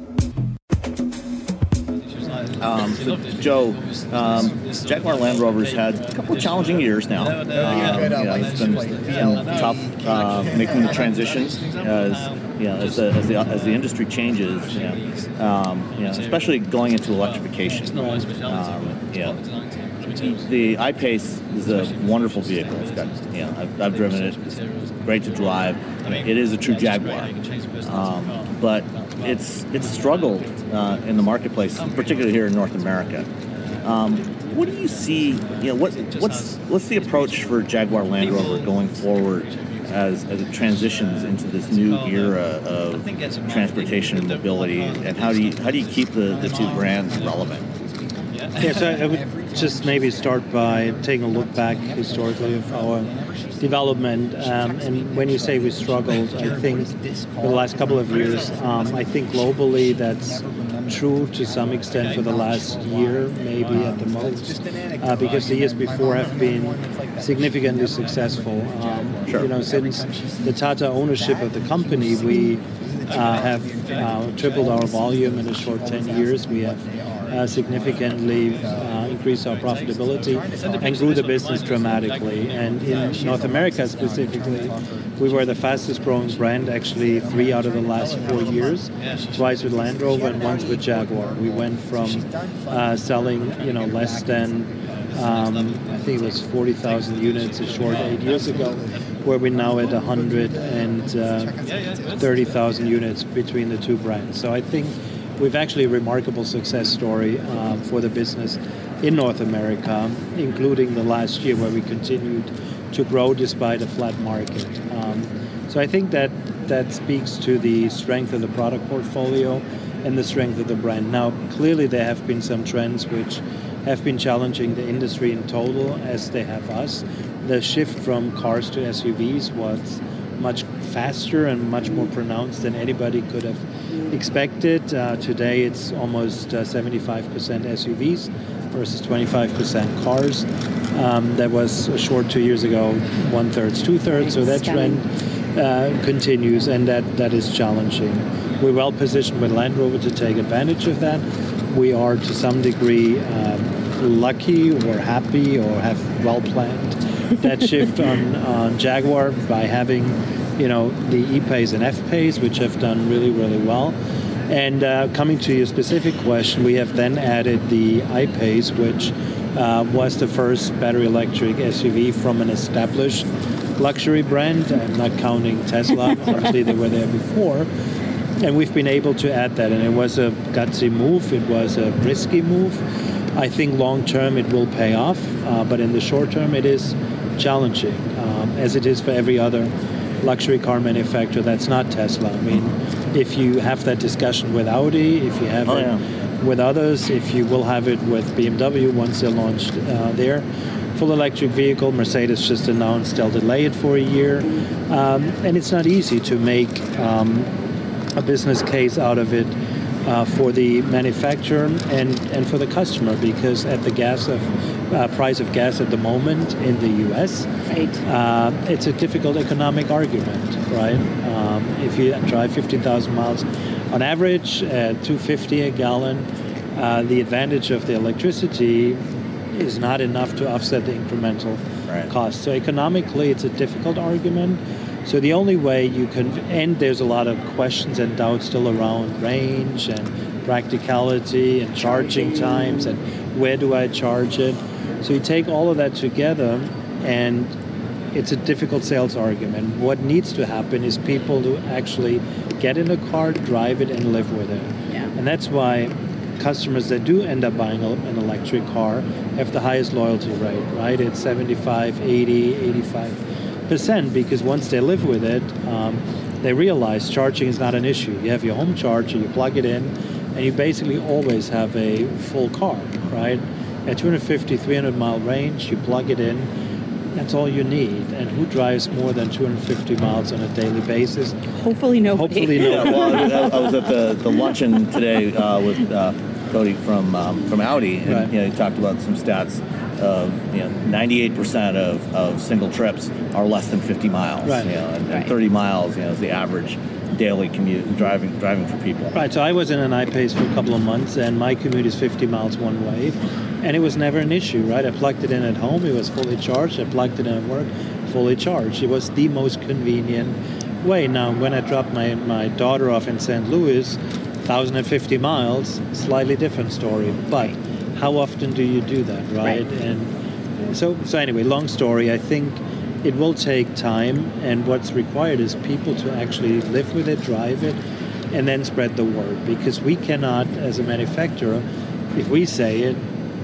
C: Um, so Joe, um, Jaguar Land Rover's had a couple of challenging years now. Um, you know, it's been, been tough uh, making the transition as you know as the as the, as the industry changes. You know, um, you know, especially going into electrification. Um, you know, the I-Pace is a wonderful vehicle. It's got you know I've, I've driven it. It's great to drive. It is a true Jaguar, um, but it's it's struggled uh, in the marketplace, particularly here in North America. Um, what do you see? You know, what what's what's the approach for Jaguar Land Rover going forward as as it transitions into this new era of transportation and mobility? And how do you how do you keep the, the two brands relevant?
F: Yeah, so I would just maybe start by taking a look back historically of our development. Um, and when you say we struggled, I think for the last couple of years, um, I think globally that's true to some extent for the last year, maybe at the most, uh, because the years before have been significantly successful. Um,
C: Sure.
F: You know, since the Tata ownership of the company, we uh, have uh, tripled our volume in a short ten years. We have uh, significantly uh, increased our profitability and grew the business dramatically. And in North America specifically, we were the fastest growing brand actually three out of the last four years, twice with Land Rover and once with Jaguar. We went from uh, selling, you know, less than Um, I think it was forty thousand units a short eight years ago, where we're now at one hundred thirty thousand units between the two brands. So I think we've actually a remarkable success story uh, for the business in North America, including the last year where we continued to grow despite a flat market. Um, so I think that that speaks to the strength of the product portfolio and the strength of the brand. Now, clearly there have been some trends which have been challenging the industry in total, as they have us. The shift from cars to S U Vs was much faster and much more pronounced than anybody could have expected. Uh, today it's almost uh, seventy-five percent S U Vs versus twenty-five percent cars. Um, that was a short two years ago, one-thirds, two-thirds, so that trend uh, continues, and that, that is challenging. We're well positioned with Land Rover to take advantage of that. We are to some degree um, lucky or happy or have well planned that shift on, on Jaguar by having, you know, the E-Pace and F-Pace, which have done really, really well. And uh, coming to your specific question, we have then added the I-Pace, which uh, was the first battery electric S U V from an established luxury brand. I'm not counting Tesla, obviously they were there before. And we've been able to add that, and it was a gutsy move. It was a risky move. I think long term it will pay off, uh, but in the short term it is challenging, um, as it is for every other luxury car manufacturer that's not Tesla. I mean, if you have that discussion with Audi, if you have
C: oh,
F: it
C: yeah.
F: with others, if you will have it with B M W once they're launched uh, their full electric vehicle, Mercedes just announced they'll delay it for a year, um, and it's not easy to make Um, a business case out of it uh, for the manufacturer and, and for the customer, because at the gas of uh, price of gas at the moment in the U S,
E: Right.
F: uh, it's a difficult economic argument, right? Um, if you drive fifteen thousand miles on average at two fifty a gallon, uh, the advantage of the electricity is not enough to offset the incremental
C: Right.
F: cost. So economically, it's a difficult argument. So the only way you can, and there's a lot of questions and doubts still around range and practicality and charging times and where do I charge it. So you take all of that together and it's a difficult sales argument. What needs to happen is people to actually get in a car, drive it, and live with it.
E: Yeah.
F: And that's why customers that do end up buying an electric car have the highest loyalty rate, right? It's seventy-five, eighty, eighty-five percent, because once they live with it, um, they realize charging is not an issue. You have your home charger, you plug it in, and you basically always have a full car, right? At two fifty, three hundred mile range, you plug it in, that's all you need. And who drives more than two hundred fifty miles on a daily basis?
E: Hopefully nobody.
F: Hopefully
C: Yeah,
F: nobody.
C: well, I, I was at the, the luncheon today uh, with uh, Cody from um, from Audi, and
F: Right.
C: you know, he talked about some stats. Of you know, ninety-eight percent of, of single trips are less than fifty miles.
F: Right.
C: You know, and, and
E: Right.
C: thirty miles, you know, is the average daily commute driving driving for people.
F: Right, so I was in an I-Pace for a couple of months, and my commute is fifty miles one way, and it was never an issue, right? I plugged it in at home, it was fully charged. I plugged it in at work, fully charged. It was the most convenient way. Now, when I dropped my, my daughter off in Saint Louis, one thousand fifty miles, slightly different story, but how often do you do that, right?
E: Right.
F: And so, so anyway, long story, I think it will take time, and what's required is people to actually live with it, drive it, and then spread the word, because we cannot, as a manufacturer, if we say it,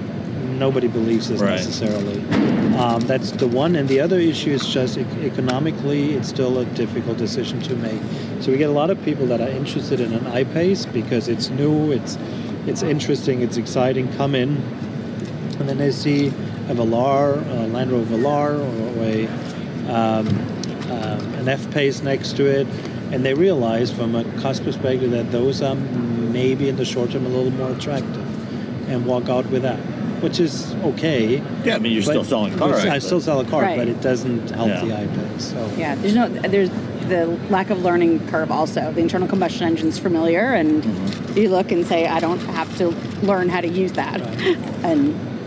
F: nobody believes us
C: Right.
F: necessarily. Um, that's the one, and the other issue is just e- economically, it's still a difficult decision to make. So we get a lot of people that are interested in an I-Pace because it's new, it's it's interesting, it's exciting, come in, and then they see a Velar, a Land Rover Velar, or a um, um, an F-Pace next to it, and they realize from a cost perspective that those are maybe in the short term a little more attractive, and walk out with that, which is okay.
C: Yeah, I mean, you're
F: but
C: still selling cars.
F: I still sell a car,
E: Right.
F: but it doesn't help
C: Yeah.
F: the I-Pace. So.
E: Yeah, there's no, there's the lack of learning curve also. The internal combustion engine's familiar, and
C: Mm-hmm.
E: you look and say, I don't have to learn how to use that.
F: Right.
E: And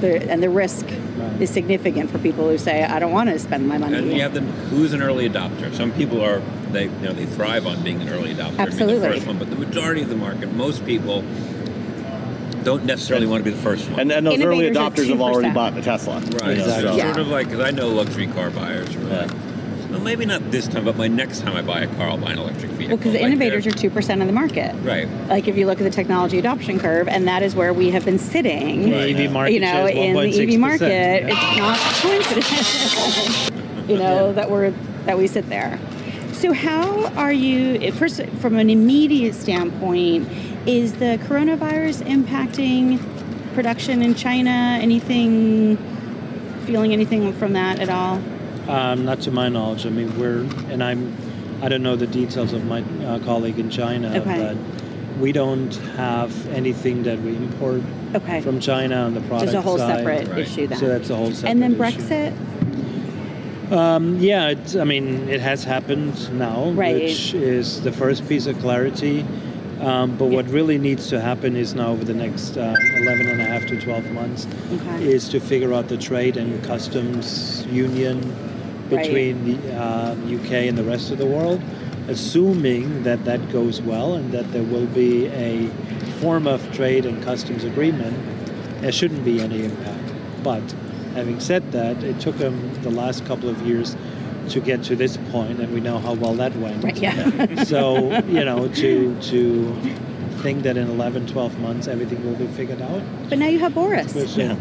E: The, and the risk
F: Right.
E: is significant for people who say, I don't want to spend my money.
G: And you have the who's an early adopter. Some people are they you know they thrive on being an early adopter,
E: Absolutely.
G: being the first one. But the majority of the market, most people don't necessarily want to be the first one.
H: And, and those early
E: Innovators are
H: adopters have already
E: two percent.
H: bought the Tesla.
G: right,
H: You know,
G: so
H: so-
E: Yeah.
G: sort of like because I know luxury car buyers who are
H: Yeah.
G: like, well, maybe not this time, but my next time I buy a car, I'll buy an electric vehicle.
E: Well, because the
G: Like
E: innovators are
G: they're-
E: two percent of the market.
G: right.
E: Like if you look at the technology adoption curve, and that is where we have been sitting.
F: The E V market
E: You know,
F: share is
E: in the E V
F: one point six percent.
E: market,
F: Yeah.
E: it's not coincidence. you know that we're that we sit there. So how are you? At first, from an immediate standpoint, is the coronavirus impacting production in China? Anything? Feeling anything from that at all?
F: Um, not to my knowledge. I mean, we're and I'm. I don't know the details of my uh, colleague in China,
E: Okay.
F: but we don't have anything that we import
E: Okay.
F: from China on the product
E: Just a whole
F: side.
E: separate
G: Right.
E: issue then.
F: So that's a whole separate
E: and then
F: issue.
E: Brexit.
F: Um, yeah, it's, I mean, it has happened now,
E: Right.
F: which is the first piece of clarity. Um, but what really needs to happen is now over the next uh, eleven and a half to twelve months
E: Okay.
F: is to figure out the trade and customs union between the uh, U K and the rest of the world, assuming that that goes well and that there will be a form of trade and customs agreement, there shouldn't be any impact. But having said that, it took them the last couple of years to get to this point, and we know how well that went.
E: Right. Yeah.
F: So, you know, to to think that in eleven, twelve months everything will be figured out.
E: But now you have Boris.
F: Which, uh,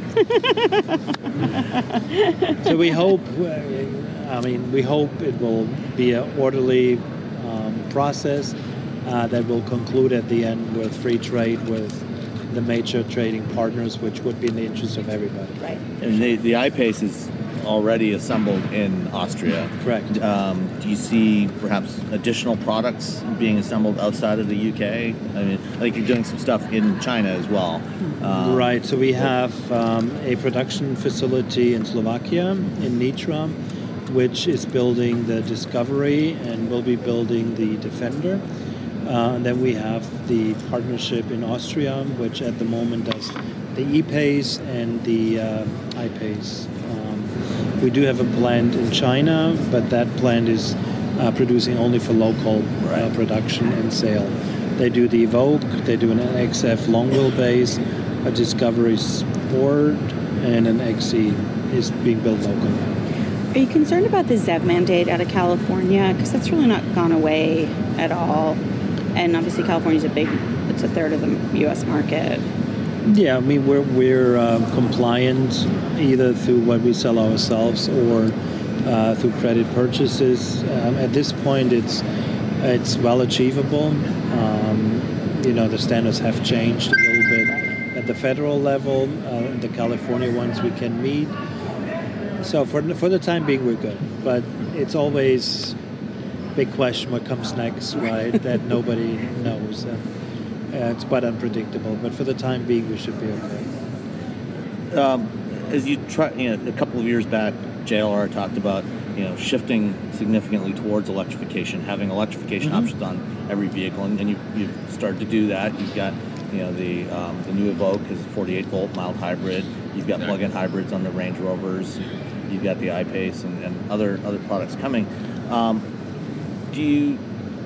F: so we hope, uh, I mean, we hope it will be an orderly um, process uh, that will conclude at the end with free trade with the major trading partners, which would be in the interest of everybody.
E: Right.
H: And the, the iPace is already assembled in Austria.
F: Correct.
H: Um, do you see perhaps additional products being assembled outside of the U K? I mean, I think you're doing some stuff in China as well. Um,
F: Right, so we have um, a production facility in Slovakia, in Nitra, which is building the Discovery and will be building the Defender. Uh, and then we have the partnership in Austria, which at the moment does the E-Pace and the uh, I-Pace. Um, we do have a plant in China, but that plant is uh, producing only for local uh, production and sale. They do the Evoque, they do an X F long wheelbase, a Discovery Sport, and an X E is being built locally.
E: Are you concerned about the Z E V mandate out of California? Because that's really not gone away at all. And obviously California's a big, it's a third of the U S market.
F: Yeah, I mean, we're, we're um, compliant either through what we sell ourselves or uh, through credit purchases. Um, at this point, it's it's well achievable. Um, you know, the standards have changed a little bit at the federal level. Uh, the California ones we can meet. So for, for the time being, we're good. But it's always a big question what comes next, right, that nobody knows. And, Uh, it's quite unpredictable, but for the time being, we should be okay.
H: Um, as you try, you know, a couple of years back, J L R talked about, you know, shifting significantly towards electrification, having electrification
F: Mm-hmm.
H: options on every vehicle, and, and you you started to do that. You've got, you know, the um, the new Evoque is a forty-eight volt mild hybrid. You've got plug-in hybrids on the Range Rovers. You've got the I-Pace and, and other other products coming. Um, do you,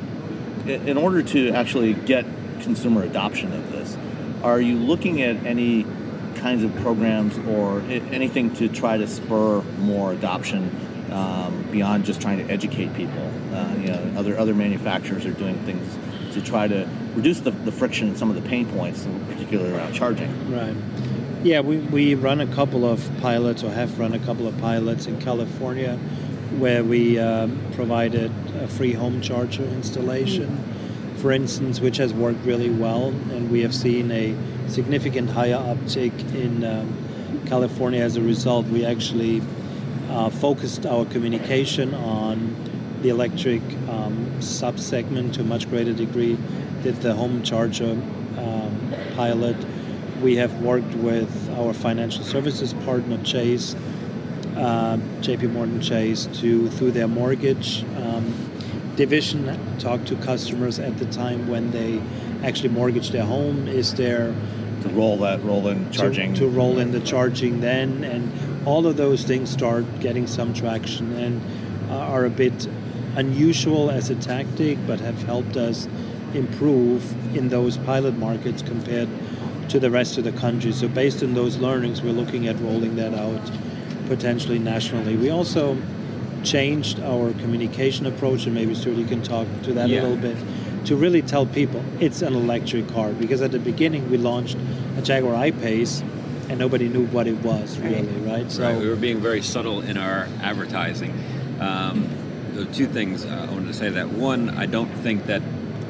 H: in order to actually get consumer adoption of this, are you looking at any kinds of programs or anything to try to spur more adoption um, beyond just trying to educate people? Uh, you know, other other manufacturers are doing things to try to reduce the, the friction and some of the pain points, in particular around charging.
F: Right. Yeah, we, we run a couple of pilots, or have run a couple of pilots in California, where we uh, provided a free home charger installation. Mm-hmm. For instance, which has worked really well, and we have seen a significant higher uptick in um, California as a result. We actually uh, focused our communication on the electric um, sub-segment to a much greater degree, did the home charger um, pilot. We have worked with our financial services partner, Chase, uh, J P Morgan Chase, to through their mortgage um, division, talk to customers at the time when they actually mortgage their home. Is there
H: to roll that, roll in charging.
F: To, to roll in the charging then, and all of those things start getting some traction and uh, are a bit unusual as a tactic, but have helped us improve in those pilot markets compared to the rest of the country. So based on those learnings, we're looking at rolling that out potentially nationally. We also changed our communication approach, and maybe Stuart, you can talk to that
G: Yeah.
F: a little bit, to really tell people it's an electric car. Because at the beginning we launched a Jaguar I-Pace and nobody knew what it was really, right? So
G: Right, we were being very subtle in our advertising. Um, there were two things uh, I wanted to say. That one, I don't think that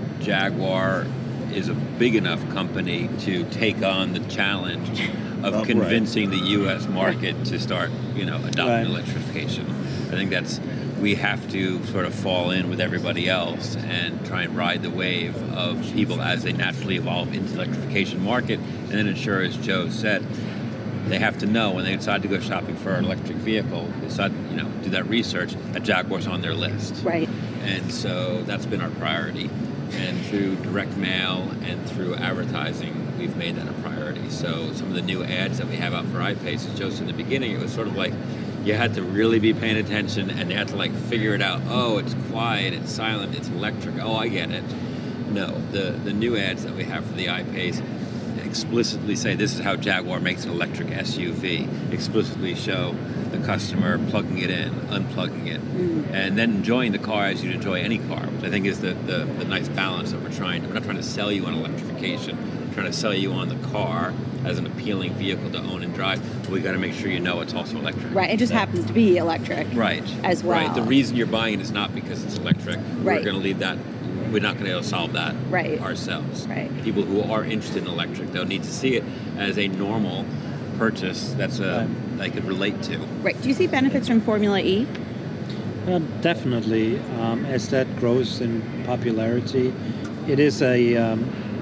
G: Jaguar is a big enough company to take on the challenge of
H: Oh, right.
G: convincing the U S market to start, you know, adopting
F: Right.
G: electrification. I think that's we have to sort of fall in with everybody else and try and ride the wave of people as they naturally evolve into the electrification market, and then ensure, as Joe said, they have to know when they decide to go shopping for an electric vehicle, decide, you know, do that research, that Jaguar's on their list.
E: Right.
G: And so that's been our priority. And through direct mail and through advertising, we've made that a priority. So some of the new ads that we have out for I-Pace, as Joe said in the beginning, it was sort of like you had to really be paying attention and you had to like figure it out. Oh, it's quiet, it's silent, it's electric. Oh, I get it. No, the, the new ads that we have for the I-Pace explicitly say this is how Jaguar makes an electric S U V. Explicitly show the customer plugging it in, unplugging it, mm. and then enjoying the car as you'd enjoy any car, which I think is the, the, the nice balance that we're trying to. We're not trying to sell you on electrification. We're trying to sell you on the car as an appealing vehicle to own and drive. But we got to make sure you know it's also electric.
E: Right. It just
G: That-
E: happens to be electric.
G: Right.
E: As well.
G: Right. The reason you're buying it is not because it's electric.
E: Right.
G: We're going to leave that. We're not going to be able to solve that
E: Right.
G: ourselves.
E: Right.
G: People who are interested in electric, they'll need to see it as a normal purchase that's a, they could relate to.
E: Right. Do you see benefits from Formula E?
F: Uh, definitely, um, as that grows in popularity, it is a, um,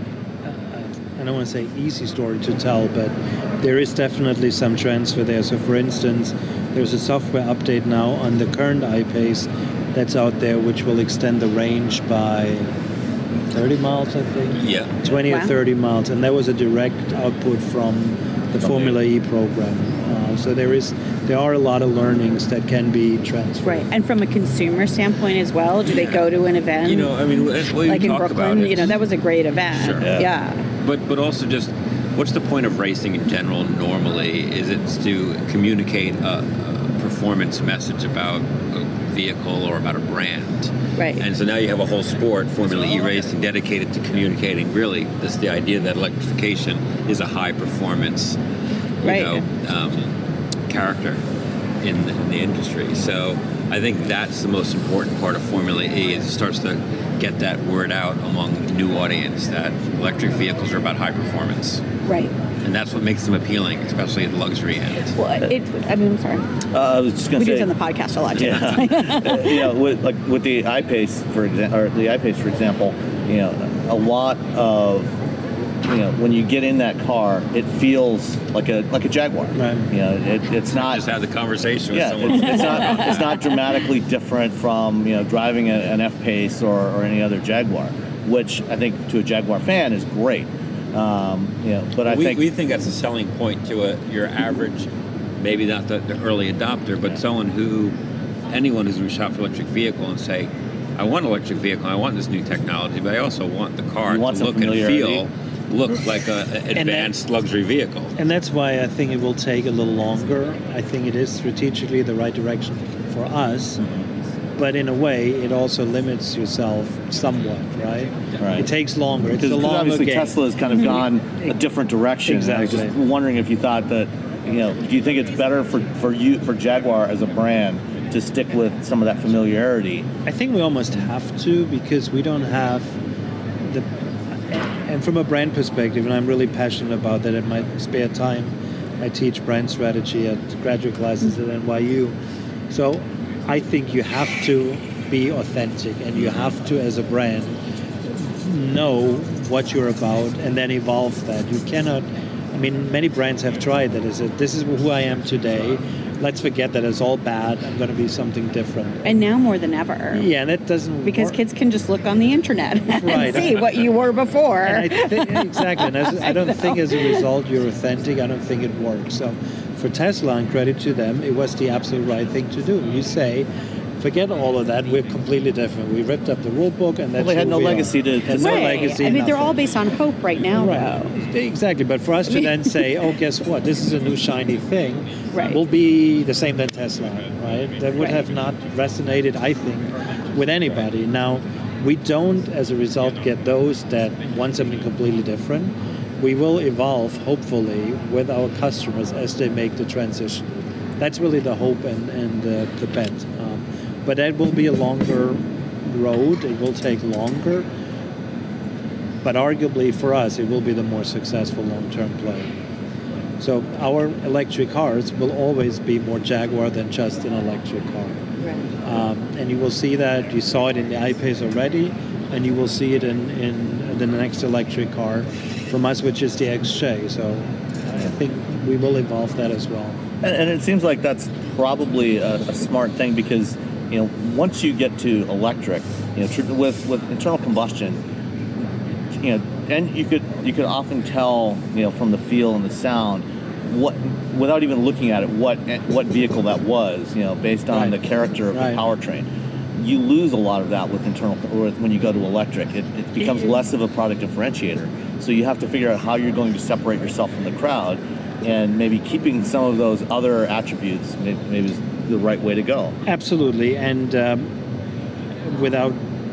F: a, I don't want to say easy story to tell, but there is definitely some transfer there. So for instance, there's a software update now on the current I-Pace that's out there, which will extend the range by thirty miles, I think.
G: Yeah.
F: twenty
E: Wow.
F: or thirty miles, and that was a direct output from the
G: From
F: Formula
G: the-
F: E program. Uh, so there is, there are a lot of learnings that can be transferred.
E: Right. And from a consumer standpoint as well, do they go to an event?
G: You know, I mean, we
E: like in
G: talk about
E: Brooklyn,
G: it.
E: you know, that was a great event.
G: Sure.
E: Yeah.
H: Yeah.
G: But but also just, what's the point of racing in general normally? Is it to communicate a, a performance message about a vehicle or about a brand?
E: Right.
G: And so now you have a whole sport, Formula E racing, dedicated to communicating really this the idea that electrification is a high performance, you
E: Right.
G: know, um, character in the, in the industry. So I think that's the most important part of Formula E, is it starts to get that word out among a new audience that electric vehicles are about high performance.
E: Right.
G: And that's what makes them appealing, especially at the luxury end.
E: Well, it, I mean, I'm sorry.
H: Uh, I was just going
E: We
H: to
E: do
H: say,
E: this on the podcast a lot, too.
H: yeah, you know, with like with the I-Pace for example, or the I-Pace for example, you know, a lot of, you know, when you get in that car, it feels like a like a Jaguar.
F: Right.
H: You know, it, it's not.
G: Just had the conversation with
H: Yeah,
G: someone.
H: it's, it's not. It's not dramatically different from, you know, driving a, an F-Pace or, or any other Jaguar, which I think to a Jaguar fan is great. Um, you know, but I
G: we,
H: think
G: we think that's a selling point to a, your average, maybe not the, the early adopter, but someone who, anyone who's going to shop for an electric vehicle and say, I want an electric vehicle, I want this new technology, but I also want the car
H: You want
G: to
H: some
G: look and
H: familiarity.
G: feel, look like a, a advanced luxury vehicle.
F: And that's why I think it will take a little longer. I think it is strategically the right direction for us. But in a way, it also limits yourself somewhat, right?
H: Right.
F: It takes longer. It's
H: because
F: a longer
H: obviously
F: game.
H: Tesla has kind of gone a different direction. I was
F: Exactly.
H: just wondering if you thought that, you know, do you think it's better for, for you for Jaguar as a brand to stick with some of that familiarity?
F: I think we almost have to, because we don't have the. And from a brand perspective, and I'm really passionate about that. In my spare time, I teach brand strategy at graduate classes at N Y U. So I think you have to be authentic, and you have to, as a brand, know what you're about and then evolve that. You cannot, I mean, many brands have tried that. Is that this is who I am today. let's forget that it's all bad. I'm going to be something different.
E: And now more than ever.
F: Yeah, and that doesn't
E: because
F: work.
E: kids can just look on the internet and
F: Right.
E: see what you were before.
F: And I think, exactly. And as, I don't think as a result you're authentic. I don't think it works. So for Tesla, and credit to them, it was the absolute right thing to do. You say, forget all of that. We're completely different. We ripped up the rule book, and that's
H: Well, they had
F: who
H: no
F: we
H: legacy
F: are.
H: to-
F: There's
H: to-
F: no
E: Right.
F: legacy.
E: I mean, they're
F: nothing.
E: all based on hope right now,
F: Right.
E: though.
F: Exactly. But for us to then say, oh, guess what? This is a new shiny thing.
E: Right.
F: Will be the same than Tesla, right? That would
E: Right.
F: have not resonated, I think, with anybody. Now, we don't, as a result, get those that want something completely different. We will evolve, hopefully, with our customers as they make the transition. That's really the hope and, and uh, the bet. Um, but that will be a longer road. It will take longer. But arguably for us, it will be the more successful long-term play. So our electric cars will always be more Jaguar than just an electric car.
E: Right.
F: Um, and you will see that. You saw it in the I-Pace already, and you will see it in, in the next electric car from us, which is the X J. So I think we will evolve that as well.
H: And, and it seems like that's probably a, a smart thing because, you know, once you get to electric, you know, tr- with with internal combustion, you know, and you could you could often tell, you know, from the feel and the sound, what without even looking at it, what what vehicle that was, you know, based on
F: Right.
H: the character of
F: Right.
H: the powertrain. You lose a lot of that with internal, or when you go to electric. It, it becomes less of a product differentiator. So you have to figure out how you're going to separate yourself from the crowd, and maybe keeping some of those other attributes maybe, maybe is the right way to go.
F: Absolutely, and um, without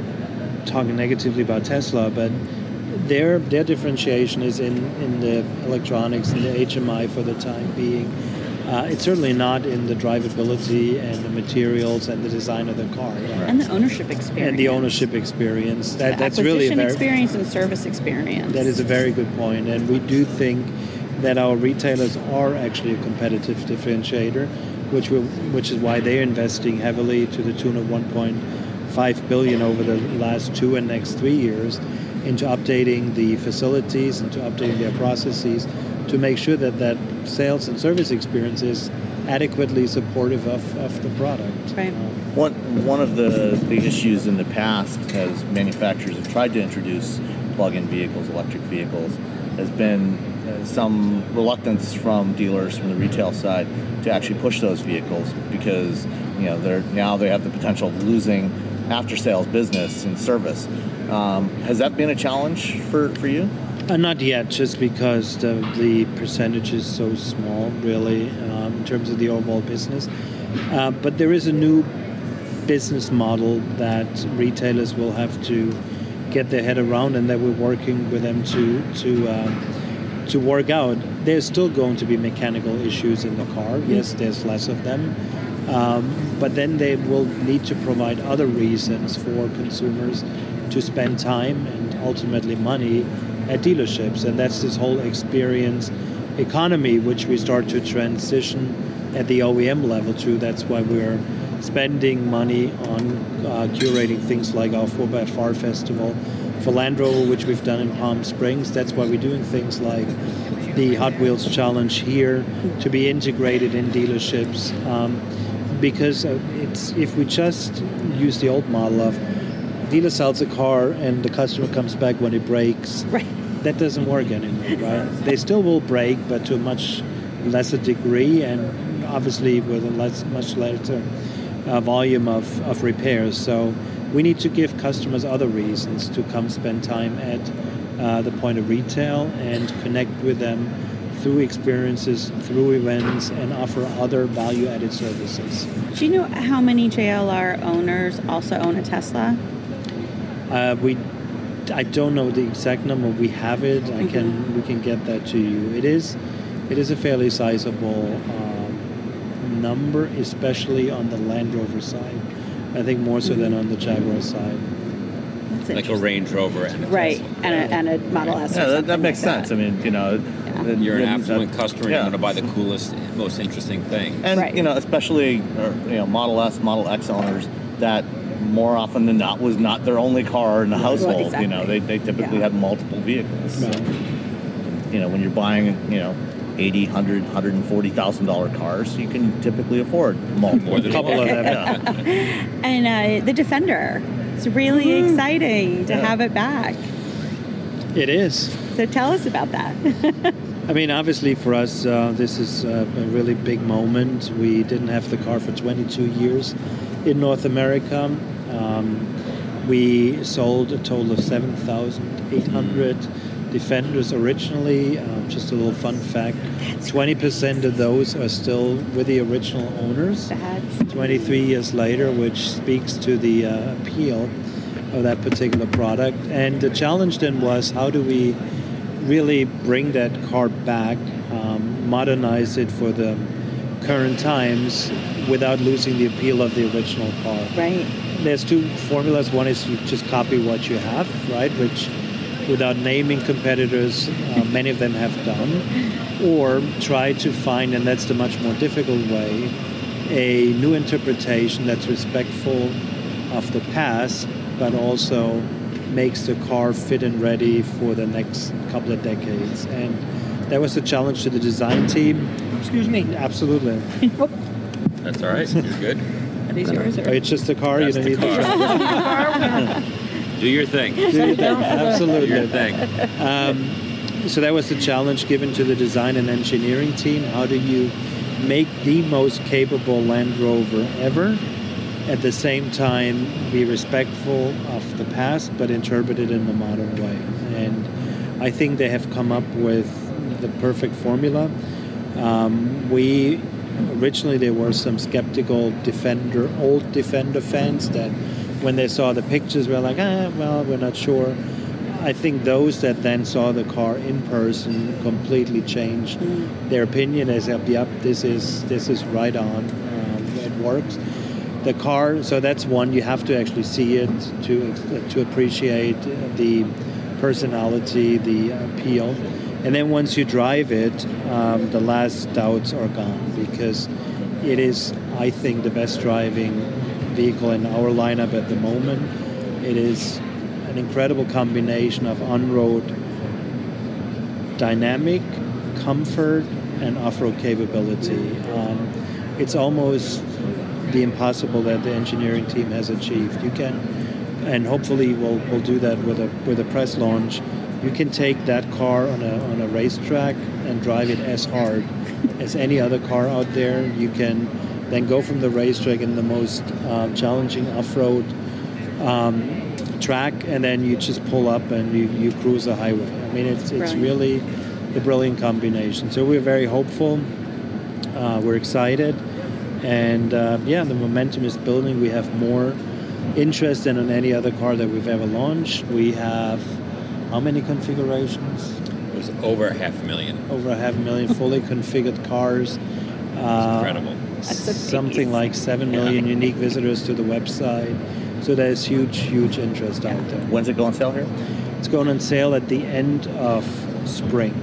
F: talking negatively about Tesla, but their their differentiation is in, in the electronics and the H M I for the time being. Uh, it's certainly not in the drivability and the materials and the design of the car. Right?
E: And the ownership experience.
F: And the ownership experience. That,
E: The
F: that's really a
E: acquisition
F: very,
E: experience and service experience.
F: that is a very good point, and we do think that our retailers are actually a competitive differentiator, which will, which is why they're investing heavily to the tune of one point five billion dollars over the last two and next three years into updating the facilities and to updating their processes to make sure that that sales and service experience is adequately supportive of, of the product.
E: Right.
F: Um,
H: One one of the, the issues in the past as manufacturers have tried to introduce plug-in vehicles, electric vehicles, has been uh, some reluctance from dealers from the retail side to actually push those vehicles because you know they're now they have the potential of losing after-sales business and service. Um, has that been a challenge for, for you?
F: Uh, not yet, just because the, the percentage is so small, really, um, in terms of the overall business. Uh, but there is a new business model that retailers will have to get their head around, and that we're working with them to to uh, to work out. There's still going to be mechanical issues in the car. Yes, there's less of them. Um, but then they will need to provide other reasons for consumers to spend time and ultimately money at dealerships, and that's this whole experience economy which we start to transition at the O E M level to. That's why we're spending money on uh, curating things like our four by Far Festival for Land Rover, which we've done in Palm Springs. That's why we're doing things like the Hot Wheels Challenge here to be integrated in dealerships, um, because it's if we just use the old model of dealer sells a car and the customer comes back when it breaks.
E: Right.
F: That doesn't work anymore, right? They still will break, but to a much lesser degree, and obviously with a less, much lesser uh, volume of, of repairs. So we need to give customers other reasons to come spend time at uh, the point of retail and connect with them through experiences, through events, and offer other value-added services.
E: Do you know how many J L R owners also own a Tesla?
F: Uh, we, I don't know the exact number. We have it. I can. We can get that to you. It is, it is a fairly sizable um, number, especially on the Land Rover side. I think more so than on the Jaguar side.
E: That's
G: Like a
E: interesting.
G: Range Rover and a
E: Right,
G: Tesla.
E: and a, and a Model S. or
H: Yeah, that, that
E: something
H: makes
E: like
H: sense.
E: that.
H: I mean, you know, the-
G: You're an
H: the-
G: affluent
H: that-
G: customer.
H: yeah.
G: You're going to buy the coolest, most interesting thing.
H: And
E: Right.
H: you know, especially or, you know, Model S, Model X owners that more often than not was not their only car in the household.
E: exactly.
H: You know, they, they typically
E: Yeah.
H: had multiple vehicles. So,
F: Right.
H: you know, when you're buying, you know, eighty, one hundred, one hundred forty thousand dollars cars, you can typically afford multiple.
F: A couple of them, yeah.
E: And uh, the Defender. It's really mm. exciting to
H: yeah.
E: have it back.
F: It is.
E: So tell us about that.
F: I mean, obviously for us, uh, this is uh, a really big moment. We didn't have the car for twenty-two years in North America. Um, we sold a total of seven thousand eight hundred Defenders originally. Um, just a little fun fact, twenty percent of those are still with the original owners.
E: That's
F: twenty-three years later, which speaks to the uh, appeal of that particular product. And the challenge then was, how do we really bring that car back, um, modernize it for the current times without losing the appeal of the original car.
E: Right.
F: There's two formulas. One is you just copy what you have, right, which without naming competitors, uh, many of them have done, or try to find, and that's the much more difficult way, a new interpretation that's respectful of the past, but also makes the car fit and ready for the next couple of decades. And that was the challenge to the design team.
E: Excuse me.
F: Absolutely.
G: That's all right. You're good.
E: Are these yours? Or?
F: It's just a car.
G: That's
F: you don't
G: the
F: need
G: car.
F: the
G: Do your thing.
F: Do your thing. Absolutely.
G: Do your thing.
F: Um, so that was the challenge given to the design and engineering team. How do you make the most capable Land Rover ever, at the same time be respectful of the past, but interpret it in a modern way? And I think they have come up with the perfect formula. Um, we originally there were some skeptical Defender, old Defender fans that when they saw the pictures were like, ah, well, we're not sure. I think those that then saw the car in person completely changed mm. their opinion. They said, yep, this is this is right on. Um, it works. The car, so that's one, you have to actually see it to to appreciate the personality, the appeal. And then once you drive it, um, the last doubts are gone, because it is, I think, the best driving vehicle in our lineup at the moment. It is an incredible combination of on-road dynamic, comfort, and off-road capability. Um, it's almost the impossible that the engineering team has achieved. You can, and hopefully we'll we'll do that with a with a press launch. You can take that car on a on a racetrack and drive it as hard as any other car out there. You can then go from the racetrack in the most uh, challenging off-road um, track, and then you just pull up and you, you cruise the highway. I mean, it's it's really a brilliant combination. So we're very hopeful. Uh, we're excited. And uh, yeah, the momentum is building. We have more interest than on any other car that we've ever launched. We have how many configurations?
G: It was over half a million.
F: Over a half a million fully configured cars.
G: Uh, incredible.
F: Something like seven million yeah. unique visitors to the website. So there's huge, huge interest out there.
H: When's it go on sale here?
F: It's going on sale at the end of spring.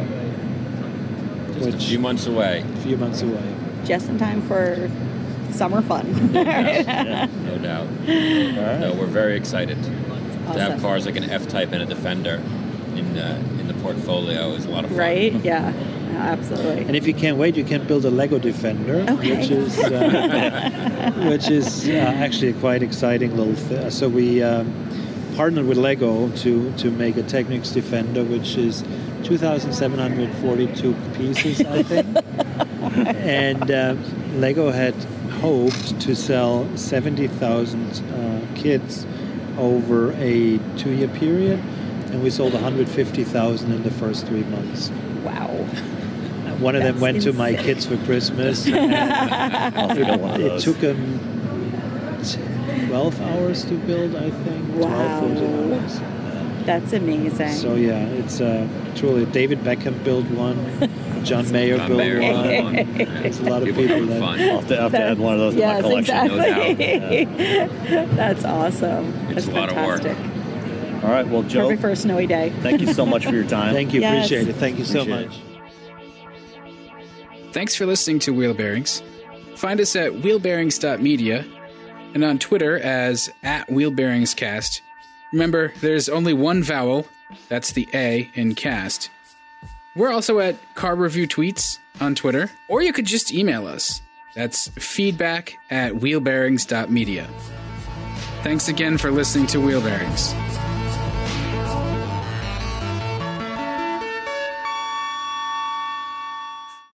G: Just Which, a few months away.
F: A few months away.
E: Just in time for summer fun.
G: Yes, yeah, no doubt. Right. No, we're very excited.
E: Awesome.
G: To have cars like an F-Type and a Defender in the, in the portfolio is a lot of fun.
E: Right? Yeah. Absolutely.
F: And if you can't wait, you can build a Lego Defender,
E: okay.
F: which is uh, which is uh, actually a quite exciting little thing. So we um, partnered with Lego to to make a Technics Defender, which is two thousand seven hundred forty-two pieces, I think. And uh, Lego had hoped to sell seventy thousand uh, kits over a two-year period, and we sold one hundred fifty thousand in the first three months.
E: Wow.
F: One of
E: That's
F: them went
E: insane.
F: to my kids for Christmas. And it, it took them twelve hours to build, I think.
E: Wow.
F: twelve, fourteen hours.
E: That's amazing.
F: So yeah, it's uh, truly. David Beckham built one. John Mayer
G: John
F: built
G: Mayer
F: one.
G: one.
F: There's a lot of
G: people.
F: people that.
G: Fun.
H: I'll have to, have to add one of those
E: yes,
H: to my collection.
E: Exactly.
G: No doubt.
E: That's awesome.
G: It's
E: That's
G: a lot of work.
E: fantastic.
H: All right, well, Joe,
E: Perfect for a snowy day.
H: thank you so much for your time.
F: Thank you.
E: Yes.
F: Appreciate it. Thank you so
H: Appreciate
F: much.
H: it.
B: Thanks for listening to Wheel Bearings. Find us at wheel bearings dot media and on Twitter as at wheelbearingscast. Remember, there's only one vowel, that's the A in cast. We're also at Car Review Tweets on Twitter, or you could just email us. That's feedback at wheelbearings dot media. Thanks again for listening to Wheel Bearings.